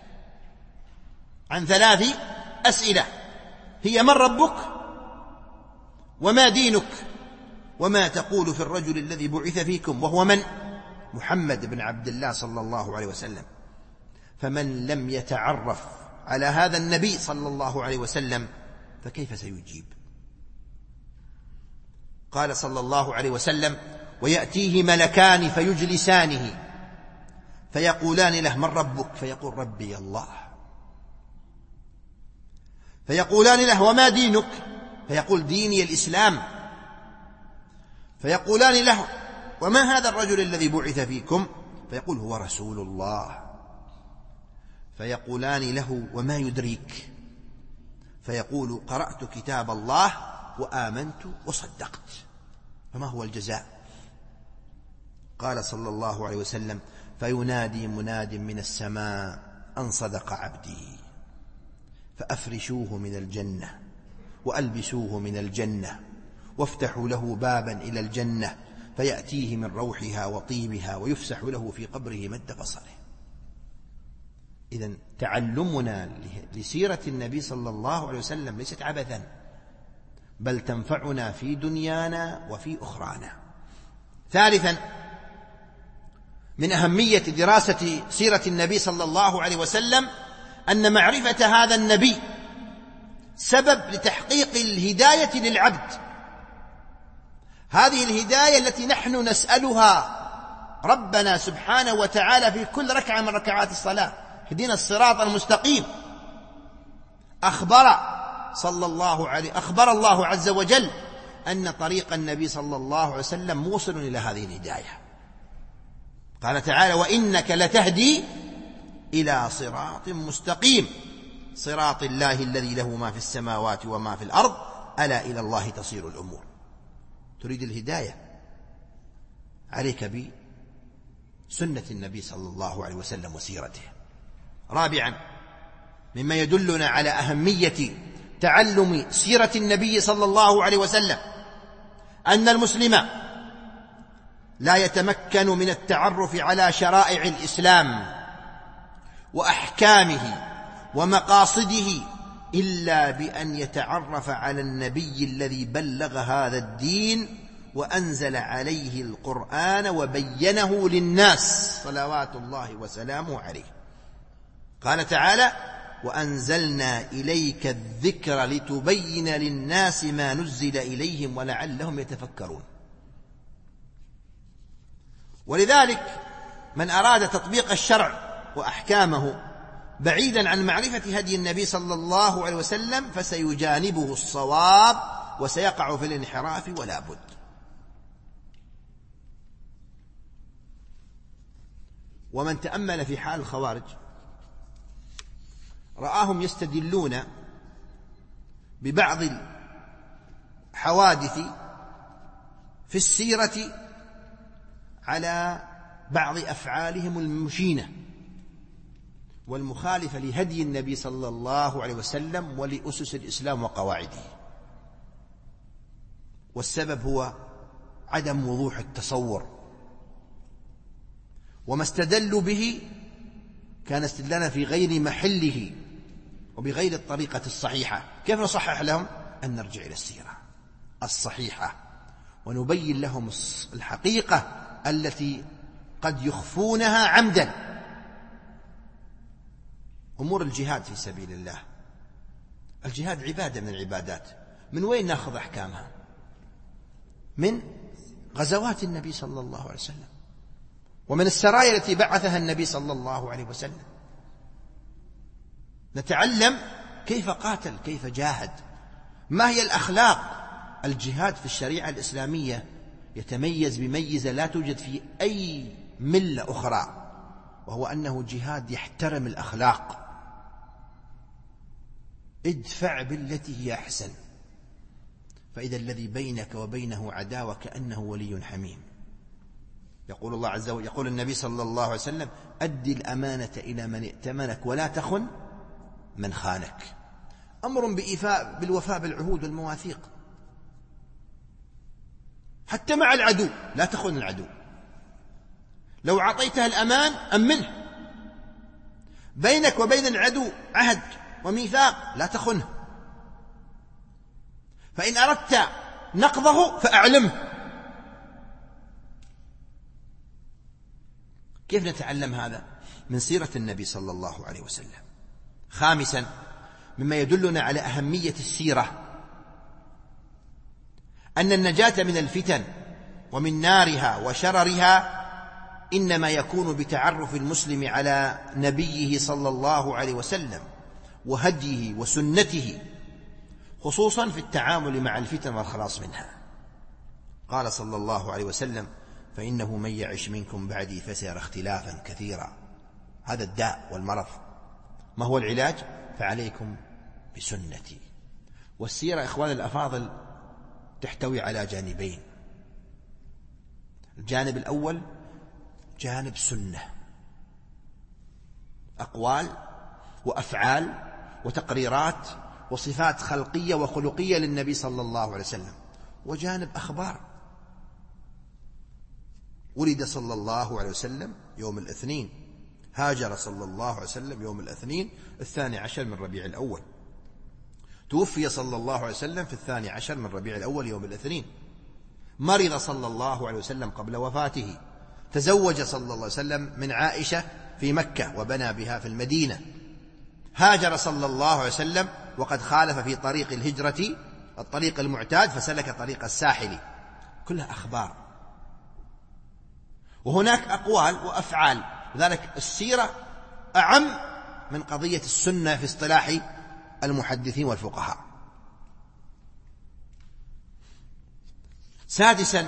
عن ثلاث أسئلة هي: من ربك؟ وما دينك؟ وما تقول في الرجل الذي بعث فيكم؟ وهو من؟ محمد بن عبد الله صلى الله عليه وسلم. فمن لم يتعرف على هذا النبي صلى الله عليه وسلم فكيف سيجيب؟ قال صلى الله عليه وسلم: ويأتيه ملكان فيجلسانه فيقولان له: من ربك؟ فيقول: ربي الله. فيقولان له: وما دينك؟ فيقول: ديني الإسلام. فيقولان له: وما هذا الرجل الذي بعث فيكم؟ فيقول: هو رسول الله. فيقولان له: وما يدريك؟ فيقول: قرأت كتاب الله وآمنت وصدقت. فما هو الجزاء؟ قال صلى الله عليه وسلم: فينادي مناد من السماء أن صدق عبدي، فأفرشوه من الجنة وألبسوه من الجنة وافتحوا له بابا إلى الجنة فيأتيه من روحها وطيبها ويفسح له في قبره مد بصره. إذن تعلمنا لسيرة النبي صلى الله عليه وسلم ليست عبثا، بل تنفعنا في دنيانا وفي أخرانا. ثالثا، من أهمية دراسة سيرة النبي صلى الله عليه وسلم أن معرفة هذا النبي سبب لتحقيق الهداية للعبد، هذه الهداية التي نحن نسألها ربنا سبحانه وتعالى في كل ركعة من ركعات الصلاة: اهدنا الصراط المستقيم. أخبر صلى الله عليه أخبر الله عز وجل أن طريق النبي صلى الله عليه وسلم موصل إلى هذه الهداية. قال تعالى: وإنك لتهدي إلى صراط مستقيم صراط الله الذي له ما في السماوات وما في الأرض ألا إلى الله تصير الأمور. تريد الهداية، عليك بسنة النبي صلى الله عليه وسلم وسيرته. رابعا، مما يدلنا على أهمية تعلم سيرة النبي صلى الله عليه وسلم أن المسلم لا يتمكن من التعرف على شرائع الإسلام وأحكامه ومقاصده إلا بأن يتعرف على النبي الذي بلغ هذا الدين وأنزل عليه القرآن وبينه للناس صلوات الله وسلامه عليه. قال تعالى: وأنزلنا إليك الذكر لتبين للناس ما نزل إليهم ولعلهم يتفكرون. ولذلك من أراد تطبيق الشرع وأحكامه بعيدا عن معرفة هدي النبي صلى الله عليه وسلم فسيجانبه الصواب وسيقع في الانحراف ولا بد. ومن تأمل في حال الخوارج رآهم يستدلون ببعض الحوادث في السيرة على بعض أفعالهم المشينة والمخالفة لهدي النبي صلى الله عليه وسلم ولأسس الإسلام وقواعده. والسبب هو عدم وضوح التصور، وما استدلوا به كان استدلالا في غير محله وبغير الطريقة الصحيحة. كيف نصحح لهم؟ أن نرجع إلى السيرة الصحيحة ونبين لهم الحقيقة التي قد يخفونها عمدا. أمور الجهاد في سبيل الله، الجهاد عبادة من العبادات، من وين نأخذ أحكامها؟ من غزوات النبي صلى الله عليه وسلم ومن السرايا التي بعثها النبي صلى الله عليه وسلم. نتعلم كيف قاتل، كيف جاهد، ما هي الأخلاق. الجهاد في الشريعة الإسلامية يتميز بميزة لا توجد في أي ملة أخرى، وهو أنه جهاد يحترم الأخلاق. ادفع بالتي هي أحسن فإذا الذي بينك وبينه عداوة كأنه ولي حميم. يقول الله عز وجل، يقول النبي صلى الله عليه وسلم: أدي الأمانة إلى من ائتمنك ولا تخن من خانك. أمر بإيفاء بالوفاء بالعهود والمواثيق، حتى مع العدو لا تخن العدو. لو أعطيته الأمان أمنه. بينك وبين العدو عهد وميثاق لا تخنه. فإن أردت نقضه فأعلمه. كيف نتعلم هذا؟ من سيرة النبي صلى الله عليه وسلم. خامسا، مما يدلنا على أهمية السيرة أن النجاة من الفتن ومن نارها وشررها إنما يكون بتعرف المسلم على نبيه صلى الله عليه وسلم وهديه وسنته، خصوصا في التعامل مع الفتن والخلاص منها. قال صلى الله عليه وسلم: فإنه من يعش منكم بعدي فسيرى اختلافا كثيرا. هذا الداء والمرض. ما هو العلاج؟ فعليكم بسنتي. والسيرة إخوان الأفاضل تحتوي على جانبين. الجانب الأول جانب سنة، أقوال وأفعال وتقريرات وصفات خلقية وخلقية للنبي صلى الله عليه وسلم. وجانب أخبار. ولد صلى الله عليه وسلم يوم الاثنين، هاجر صلى الله عليه وسلم يوم الاثنين الثاني عشر من ربيع الأول، توفي صلى الله عليه وسلم في الثاني عشر من ربيع الأول يوم الاثنين، مرض صلى الله عليه وسلم قبل وفاته، تزوج صلى الله عليه وسلم من عائشة في مكة وبنى بها في المدينة، هاجر صلى الله عليه وسلم وقد خالف في طريق الهجرة الطريق المعتاد فسلك طريق الساحل. كلها أخبار، وهناك أقوال وأفعال. لذلك السيرة أعم من قضية السنة في اصطلاح المحدثين والفقهاء. سادسا،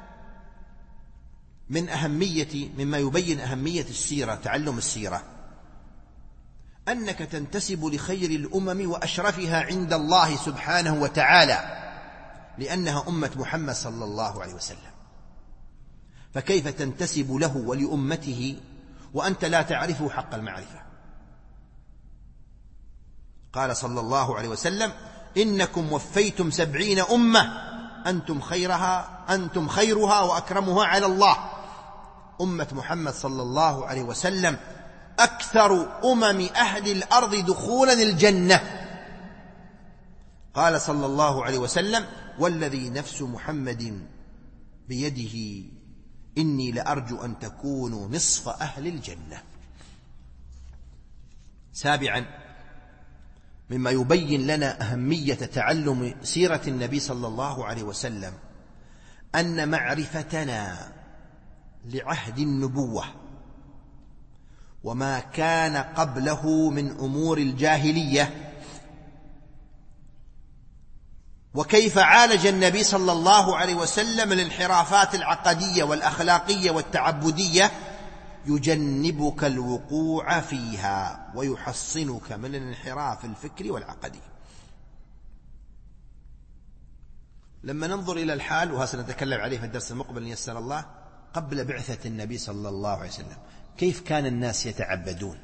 من أهمية مما يبين أهمية السيرة، تعلم السيرة، أنك تنتسب لخير الأمم وأشرفها عند الله سبحانه وتعالى، لأنها أمة محمد صلى الله عليه وسلم. فكيف تنتسب له ولأمته وأنت لا تعرفه حق المعرفة؟ قال صلى الله عليه وسلم: إنكم وفيتم سبعين أمة أنتم خيرها أنتم خيرها وأكرمها على الله. أمة محمد صلى الله عليه وسلم أكثر أمم أهل الأرض دخولا الجنة. قال صلى الله عليه وسلم: والذي نفس محمد بيده إني لأرجو أن تكونوا نصف أهل الجنة. سابعا، مما يبين لنا أهمية تعلم سيرة النبي صلى الله عليه وسلم أن معرفتنا لعهد النبوة وما كان قبله من أمور الجاهلية، وكيف عالج النبي صلى الله عليه وسلم الانحرافات العقدية والأخلاقية والتعبدية، يجنبك الوقوع فيها ويحصنك من الانحراف الفكري والعقدي. لما ننظر إلى الحال، وهذا سنتكلم عليه في الدرس المقبل إن يسر الله، قبل بعثة النبي صلى الله عليه وسلم كيف كان الناس يتعبدون؟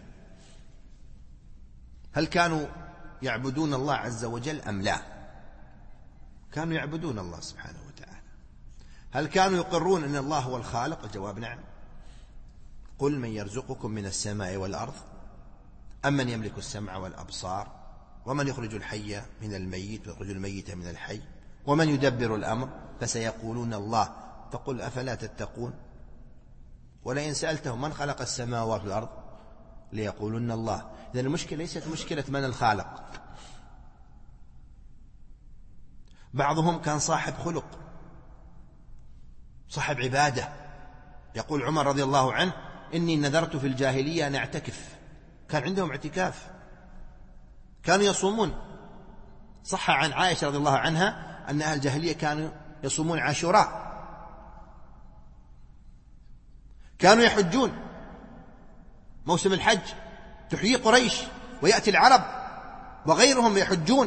هل كانوا يعبدون الله عز وجل أم لا؟ كانوا يعبدون الله سبحانه وتعالى. هل كانوا يقرون أن الله هو الخالق؟ الجواب نعم. قل من يرزقكم من السماء والأرض أم من يملك السمع والأبصار ومن يخرج الحي من الميت ويخرج الميت من الحي ومن يدبر الأمر فسيقولون الله. فقل أفلا تتقون؟ ولئن سألتهم من خلق السماوات والأرض ليقولون الله. إذن المشكلة ليست مشكلة من الخالق. بعضهم كان صاحب خلق، صاحب عبادة. يقول عمر رضي الله عنه: إني نذرت في الجاهلية أن أعتكف. كان عندهم اعتكاف، كانوا يصومون. صح عن عائشة رضي الله عنها أن أهل الجاهلية كانوا يصومون عاشوراء، كانوا يحجون موسم الحج، تحيي قريش ويأتي العرب وغيرهم يحجون.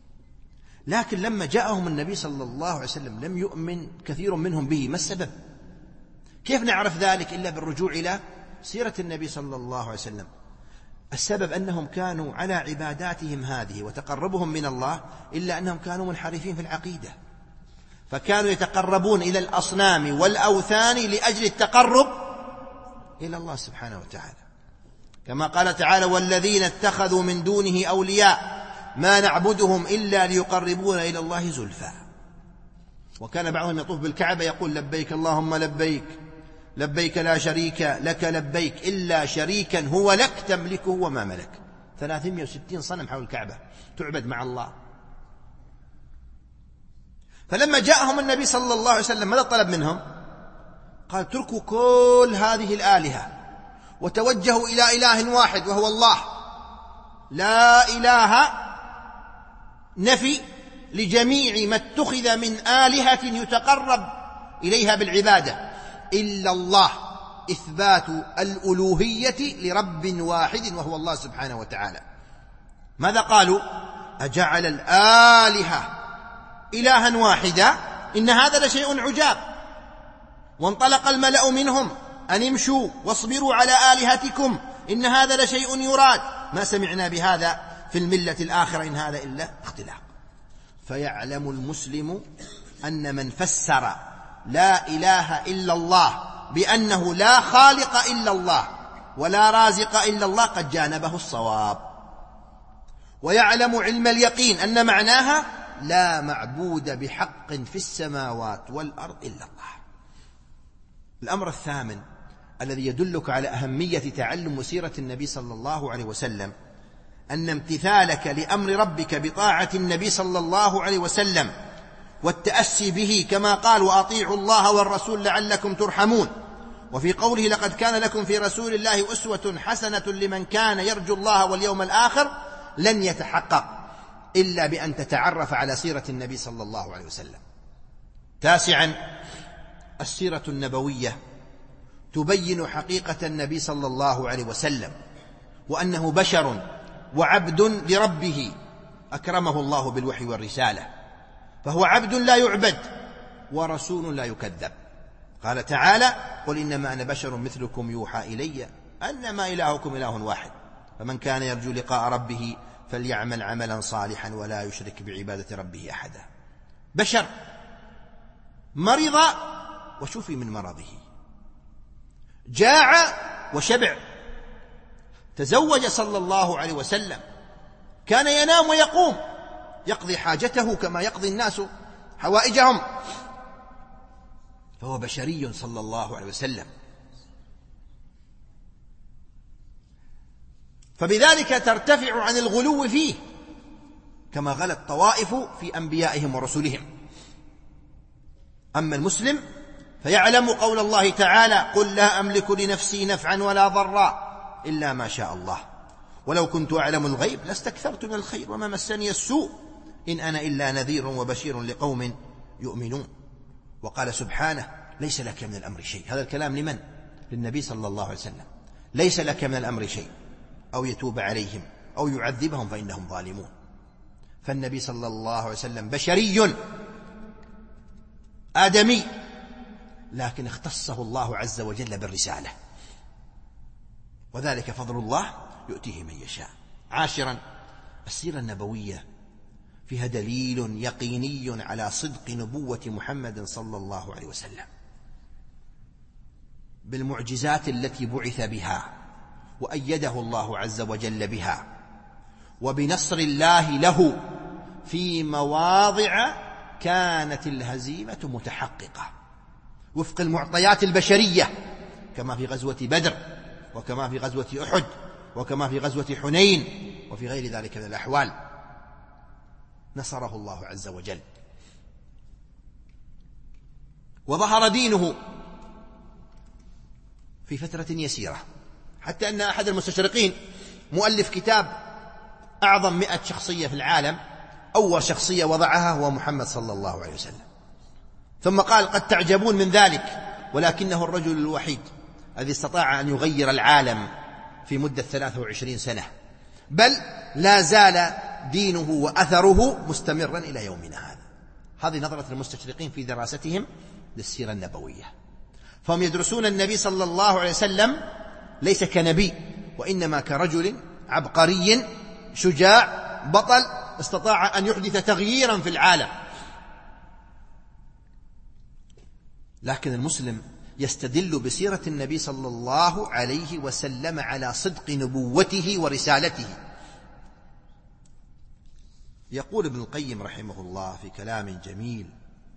لكن لما جاءهم النبي صلى الله عليه وسلم لم يؤمن كثير منهم به. ما السبب؟ كيف نعرف ذلك إلا بالرجوع إلى سيرة النبي صلى الله عليه وسلم؟ السبب أنهم كانوا على عباداتهم هذه وتقربهم من الله، إلا أنهم كانوا منحرفين في العقيدة، فكانوا يتقربون إلى الأصنام والأوثان لأجل التقرب إلى الله سبحانه وتعالى، كما قال تعالى: والذين اتخذوا من دونه أولياء ما نعبدهم إلا ليقربونا إلى الله زلفى. وكان بعضهم يطوف بالكعبة يقول: لبيك اللهم لبيك لبيك لا شريك لك لبيك إلا شريكا هو لك تملكه وما ملك. ثلاثمائة وستين صنم حول الكعبة تعبد مع الله. فلما جاءهم النبي صلى الله عليه وسلم ماذا طلب منهم؟ قال: اتركوا كل هذه الآلهة وتوجهوا إلى إله واحد وهو الله. لا إله نفي لجميع ما اتخذ من آلهة يتقرب إليها بالعبادة إلا الله، إثبات الألوهية لرب واحد وهو الله سبحانه وتعالى. ماذا قالوا؟ أجعل الآلهة إلها واحدا إن هذا لشيء عجاب. وانطلق الملأ منهم أن امشوا واصبروا على آلهتكم إن هذا لشيء يراد ما سمعنا بهذا في الملة الآخرة إن هذا إلا اختلاق. فيعلم المسلم أن من فسر لا إله إلا الله بأنه لا خالق إلا الله ولا رازق إلا الله قد جانبه الصواب. ويعلم علم اليقين أن معناها لا معبود بحق في السماوات والأرض إلا الله. الأمر الثامن الذي يدلك على أهمية تعلم سيرة النبي صلى الله عليه وسلم أن امتثالك لأمر ربك بطاعة النبي صلى الله عليه وسلم والتأسي به، كما قال: وأطيعوا الله والرسول لعلكم ترحمون. وفي قوله: لقد كان لكم في رسول الله أسوة حسنة لمن كان يرجو الله واليوم الآخر، لن يتحقق إلا بأن تتعرف على سيرة النبي صلى الله عليه وسلم. تاسعا، السيرة النبوية تبين حقيقة النبي صلى الله عليه وسلم، وأنه بشر وعبد لربه أكرمه الله بالوحي والرسالة، فهو عبد لا يعبد ورسول لا يكذب. قال تعالى: قل إنما أنا بشر مثلكم يوحى إلي أنما إلهكم إله واحد فمن كان يرجو لقاء ربه فليعمل عملا صالحا ولا يشرك بعبادة ربه أحدا. بشر مرض وشفي من مرضه، جاع وشبع، تزوج صلى الله عليه وسلم، كان ينام ويقوم يقضي حاجته كما يقضي الناس حوائجهم، فهو بشري صلى الله عليه وسلم. فبذلك ترتفع عن الغلو فيه كما غلت طوائف في أنبيائهم ورسلهم. أما المسلم فيعلم قول الله تعالى: قل لا أملك لنفسي نفعا ولا ضرا إلا ما شاء الله ولو كنت أعلم الغيب لاستكثرت من الخير وما مسني السوء إن أنا إلا نذير وبشير لقوم يؤمنون. وقال سبحانه: ليس لك من الأمر شيء. هذا الكلام لمن؟ للنبي صلى الله عليه وسلم. ليس لك من الأمر شيء، أو يتوب عليهم أو يعذبهم فإنهم ظالمون. فالنبي صلى الله عليه وسلم بشري آدمي، لكن اختصه الله عز وجل بالرسالة، وذلك فضل الله يؤتيه من يشاء. عاشرا، السيرة النبوية فيها دليل يقيني على صدق نبوة محمد صلى الله عليه وسلم بالمعجزات التي بعث بها وأيده الله عز وجل بها، وبنصر الله له في مواضع كانت الهزيمة متحققة وفق المعطيات البشرية، كما في غزوة بدر، وكما في غزوة أحد، وكما في غزوة حنين، وفي غير ذلك من الأحوال. نصره الله عز وجل وظهر دينه في فترة يسيرة، حتى أن أحد المستشرقين مؤلف كتاب أعظم مئة شخصية في العالم، أول شخصية وضعها هو محمد صلى الله عليه وسلم، ثم قال: قد تعجبون من ذلك، ولكنه الرجل الوحيد الذي استطاع أن يغير العالم في مدة ثلاثة وعشرين سنة، بل لا زال دينه وأثره مستمرا إلى يومنا هذا. هذه نظرة المستشرقين في دراستهم للسيرة النبوية. فهم يدرسون النبي صلى الله عليه وسلم ليس كنبي، وإنما كرجل عبقري شجاع بطل استطاع أن يحدث تغييرا في العالم. لكن المسلم يستدل بسيرة النبي صلى الله عليه وسلم على صدق نبوته ورسالته. يقول ابن القيم رحمه الله في كلام جميل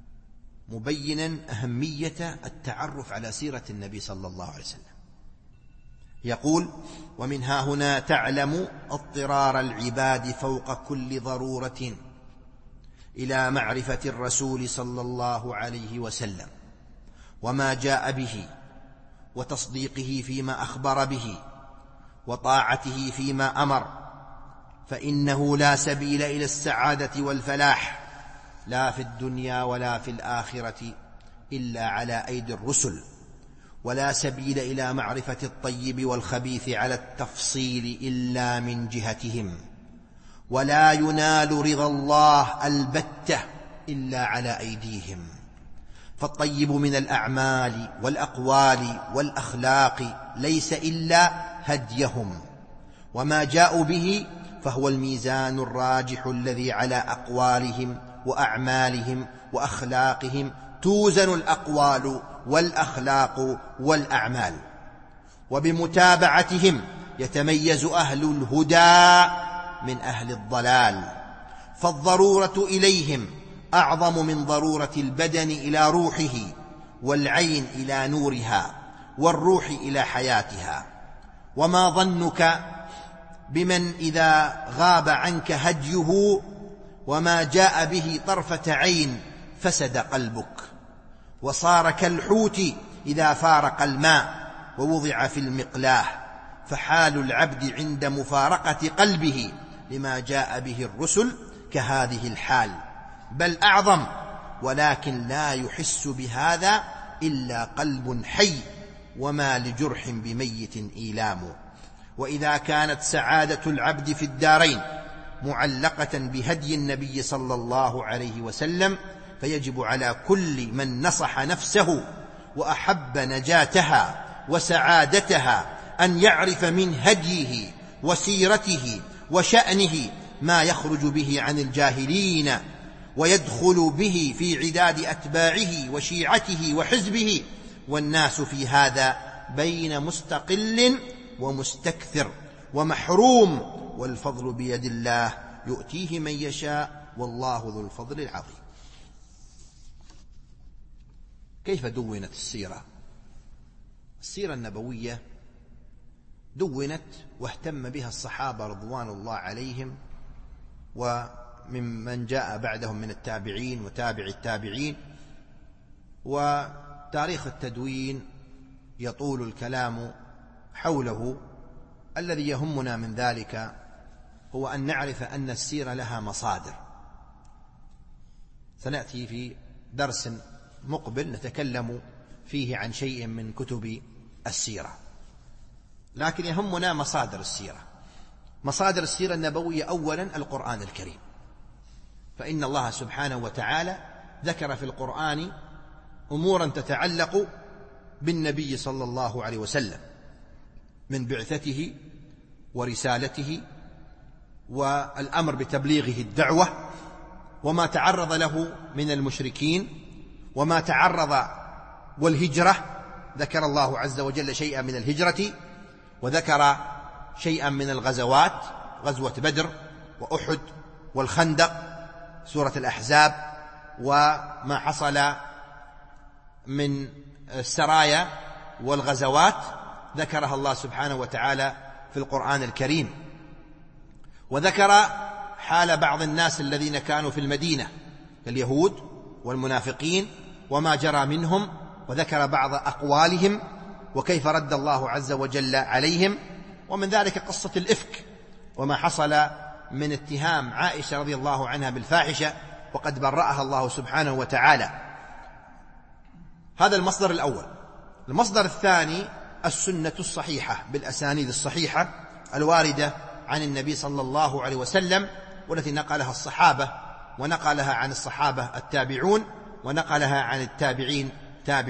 مبينا أهمية التعرف على سيرة النبي صلى الله عليه وسلم، يقول: ومنها هنا تعلم اضطرار العباد فوق كل ضرورة إلى معرفة الرسول صلى الله عليه وسلم وما جاء به، وتصديقه فيما أخبر به، وطاعته فيما أمر، فإنه لا سبيل إلى السعادة والفلاح لا في الدنيا ولا في الآخرة إلا على أيدي الرسل، ولا سبيل إلى معرفة الطيب والخبيث على التفصيل إلا من جهتهم، ولا ينال رضا الله البتة إلا على أيديهم. فالطيب من الأعمال والأقوال والأخلاق ليس إلا هديهم، وما جاءوا به فهو الميزان الراجح الذي على أقوالهم وأعمالهم وأخلاقهم توزن الأقوال والأخلاق والأعمال، وبمتابعتهم يتميز أهل الهدى من أهل الضلال. فالضرورة إليهم أعظم من ضرورة البدن إلى روحه، والعين إلى نورها، والروح إلى حياتها. وما ظنك بمن إذا غاب عنك هديه وما جاء به طرفة عين فسد قلبك، وصار كالحوت إذا فارق الماء ووضع في المقلاه. فحال العبد عند مفارقة قلبه لما جاء به الرسل كهذه الحال، بل أعظم، ولكن لا يحس بهذا إلا قلب حي، وما لجرح بميت إيلام. وإذا كانت سعادة العبد في الدارين معلقة بهدي النبي صلى الله عليه وسلم، فيجب على كل من نصح نفسه وأحب نجاتها وسعادتها أن يعرف من هديه وسيرته وشأنه ما يخرج به عن الجاهلين، ويدخل به في عداد أتباعه وشيعته وحزبه. والناس في هذا بين مستقل ومستكثر ومحروم، والفضل بيد الله يؤتيه من يشاء، والله ذو الفضل العظيم. كيف دونت السيرة؟ السيرة النبوية دونت واهتم بها الصحابة رضوان الله عليهم، وممن جاء بعدهم من التابعين وتابع التابعين. وتاريخ التدوين يطول الكلام حوله. الذي يهمنا من ذلك هو أن نعرف أن السيرة لها مصادر. سنأتي في درس مقبل نتكلم فيه عن شيء من كتب السيرة، لكن يهمنا مصادر السيرة. مصادر السيرة النبوية أولا القرآن الكريم، فإن الله سبحانه وتعالى ذكر في القرآن أمورا تتعلق بالنبي صلى الله عليه وسلم من بعثته ورسالته والأمر بتبليغه الدعوة، وما تعرض له من المشركين، وما تعرض والهجرة. ذكر الله عز وجل شيئا من الهجرة، وذكر شيئا من الغزوات، غزوة بدر وأحد والخندق، سورة الأحزاب، وما حصل من السرايا والغزوات ذكرها الله سبحانه وتعالى في القرآن الكريم. وذكر حال بعض الناس الذين كانوا في المدينة كاليهود والمنافقين وما جرى منهم، وذكر بعض أقوالهم وكيف رد الله عز وجل عليهم. ومن ذلك قصة الإفك وما حصل من اتهام عائشة رضي الله عنها بالفاحشة، وقد برأها الله سبحانه وتعالى. هذا المصدر الأول. المصدر الثاني السنة الصحيحة بالأسانيد الصحيحة الواردة عن النبي صلى الله عليه وسلم، والتي نقلها الصحابة، ونقلها عن الصحابة التابعون، ونقلها عن التابعين تابع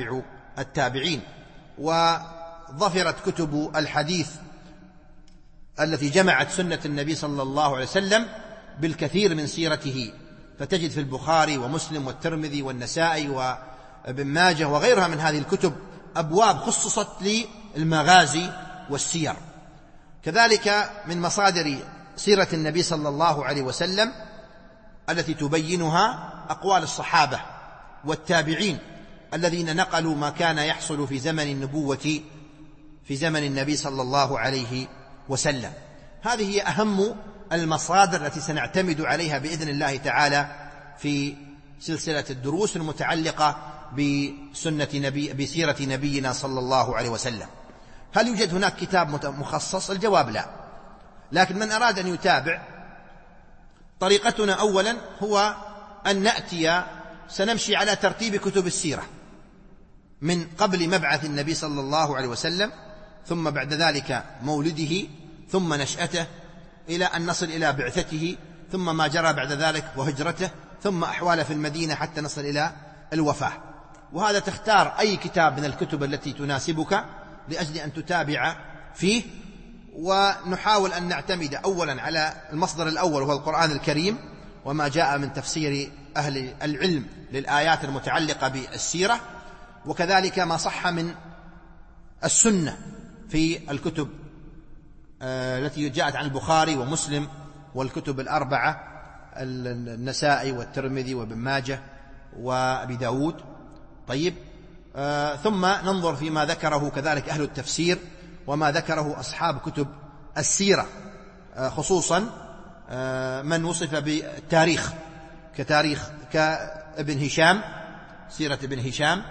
التابعين. وظفرت كتب الحديث التي جمعت سنة النبي صلى الله عليه وسلم بالكثير من سيرته، فتجد في البخاري ومسلم والترمذي والنسائي وابن ماجه وغيرها من هذه الكتب أبواب خصصت للمغازي والسير. كذلك من مصادر سيرة النبي صلى الله عليه وسلم التي تبينها أقوال الصحابة والتابعين الذين نقلوا ما كان يحصل في زمن النبوة في زمن النبي صلى الله عليه وسلم. هذه هي أهم المصادر التي سنعتمد عليها بإذن الله تعالى في سلسلة الدروس المتعلقة بسنة نبي بسيرة نبينا صلى الله عليه وسلم. هل يوجد هناك كتاب مخصص؟ الجواب لا، لكن من أراد أن يتابع طريقتنا أولا هو أن نأتي سنمشي على ترتيب كتب السيرة من قبل مبعث النبي صلى الله عليه وسلم، ثم بعد ذلك مولده، ثم نشأته، إلى أن نصل إلى بعثته، ثم ما جرى بعد ذلك وهجرته، ثم أحواله في المدينة حتى نصل إلى الوفاة. وهذا تختار أي كتاب من الكتب التي تناسبك لأجل أن تتابع فيه. ونحاول أن نعتمد أولا على المصدر الأول وهو القرآن الكريم وما جاء من تفسير أهل العلم للآيات المتعلقة بالسيرة، وكذلك ما صح من السنة في الكتب التي جاءت عن البخاري ومسلم والكتب الأربعة النسائي والترمذي وابن ماجه وأبي داود. طيب، آه ثم ننظر فيما ذكره كذلك أهل التفسير وما ذكره أصحاب كتب السيرة، آه خصوصا آه من وصف بالتاريخ كتاريخ كابن هشام، سيرة ابن هشام،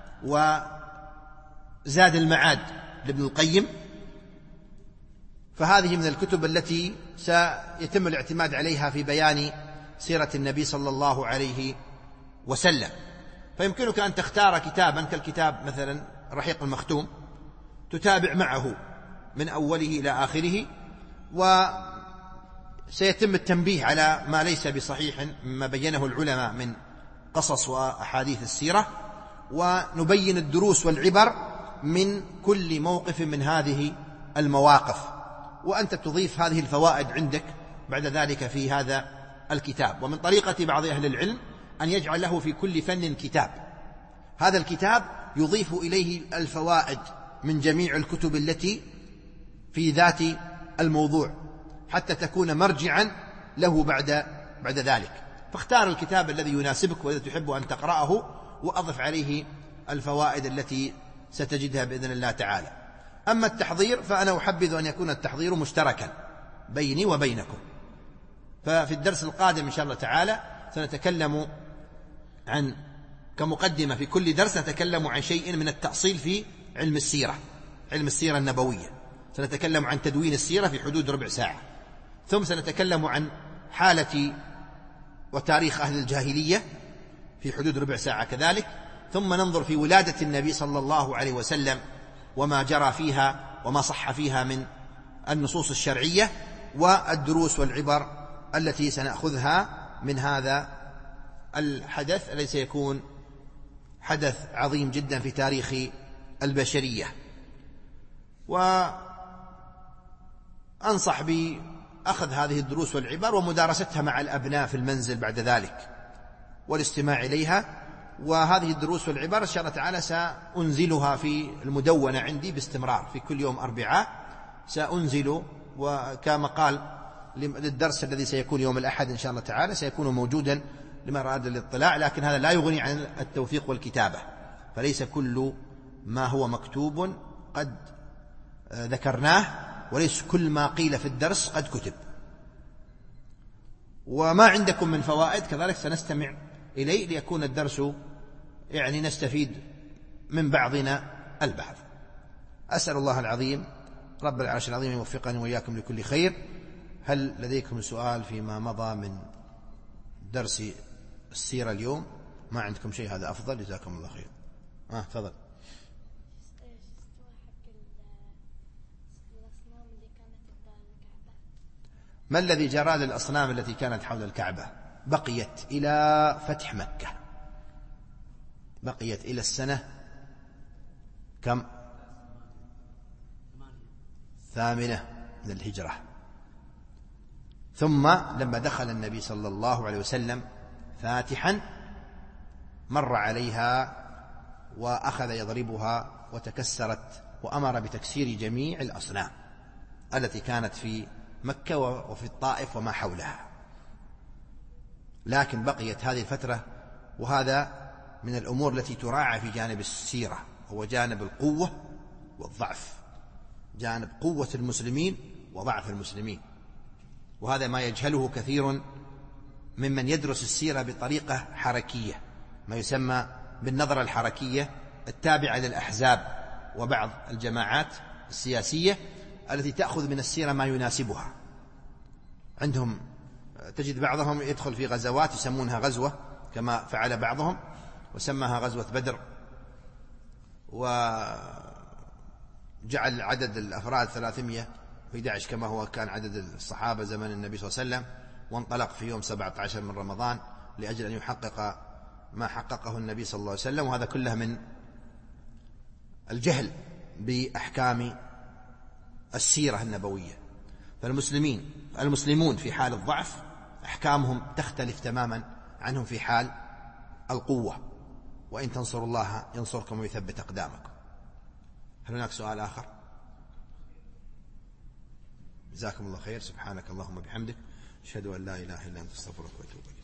وزاد المعاد لابن القيم. فهذه من الكتب التي سيتم الاعتماد عليها في بيان سيرة النبي صلى الله عليه وسلم. فيمكنك أن تختار كتابا كالكتاب مثلا رحيق المختوم تتابع معه من أوله إلى آخره، وسيتم التنبيه على ما ليس بصحيح مما بينه العلماء من قصص وأحاديث السيرة، ونبين الدروس والعبر من كل موقف من هذه المواقف، وأنت تضيف هذه الفوائد عندك بعد ذلك في هذا الكتاب. ومن طريقة بعض أهل العلم أن يجعل له في كل فن كتاب، هذا الكتاب يضيف إليه الفوائد من جميع الكتب التي في ذات الموضوع حتى تكون مرجعا له بعد بعد ذلك. فاختار الكتاب الذي يناسبك وإذا تحب أن تقرأه، وأضف عليه الفوائد التي ستجدها بإذن الله تعالى. أما التحضير فأنا أحبذ أن يكون التحضير مشتركا بيني وبينكم. ففي الدرس القادم إن شاء الله تعالى سنتكلم عن كمقدمة في كل درس نتكلم عن شيء من التأصيل في علم السيرة، علم السيرة النبوية. سنتكلم عن تدوين السيرة في حدود ربع ساعة، ثم سنتكلم عن حالة وتاريخ أهل الجاهلية في حدود ربع ساعة كذلك، ثم ننظر في ولادة النبي صلى الله عليه وسلم وما جرى فيها وما صح فيها من النصوص الشرعية والدروس والعبر التي سنأخذها من هذا الحدث الذي سيكون حدث عظيم جدا في تاريخ البشرية. وأنصح بأخذ هذه الدروس والعبر ومدارستها مع الأبناء في المنزل بعد ذلك والاستماع إليها. وهذه الدروس والعبر إن شاء الله تعالى سأنزلها في المدونة عندي باستمرار في كل يوم أربعاء سأنزل، وكما قال للدرس الذي سيكون يوم الأحد إن شاء الله تعالى سيكون موجودا لمن أراد الاطلاع، لكن هذا لا يغني عن التوثيق والكتابة، فليس كل ما هو مكتوب قد ذكرناه، وليس كل ما قيل في الدرس قد كتب. وما عندكم من فوائد كذلك سنستمع إليه ليكون الدرس يعني نستفيد من بعضنا البعض. أسأل الله العظيم رب العرش العظيم يوفقني وإياكم لكل خير. هل لديكم سؤال فيما مضى من درس السيرة اليوم؟ ما عندكم شيء هذا أفضل، جزاكم الله خير. آه تفضل. ما الذي جرى للأصنام التي كانت حول الكعبة؟ بقيت إلى فتح مكة، بقيت إلى السنة كم؟ ثامنة من الهجرة. ثم لما دخل النبي صلى الله عليه وسلم فاتحا مر عليها وأخذ يضربها وتكسرت، وأمر بتكسير جميع الأصنام التي كانت في مكة وفي الطائف وما حولها. لكن بقيت هذه الفترة، وهذا من الأمور التي تراعى في جانب السيرة، هو جانب القوة والضعف، جانب قوة المسلمين وضعف المسلمين. وهذا ما يجهله كثير ممن يدرس السيرة بطريقة حركية، ما يسمى بالنظرة الحركية التابعة للأحزاب وبعض الجماعات السياسية التي تأخذ من السيرة ما يناسبها. عندهم تجد بعضهم يدخل في غزوات يسمونها غزوة كما فعل بعضهم، وسماها غزوة بدر، وجعل عدد الأفراد ثلاثمائة وأحد عشر كما هو كان عدد الصحابة زمن النبي صلى الله عليه وسلم، وانطلق في يوم سبعة عشر من رمضان لأجل أن يحقق ما حققه النبي صلى الله عليه وسلم. وهذا كله من الجهل بأحكام السيرة النبوية. فالمسلمين المسلمون في حال الضعف أحكامهم تختلف تماما عنهم في حال القوة، وإن تنصروا الله ينصركم ويثبت أقدامكم. هل هناك سؤال آخر؟ جزاكم الله خير. سبحانك اللهم وبحمدك، أشهد أن لا إله إلا أنت، أستغفرك وأتوب إليك.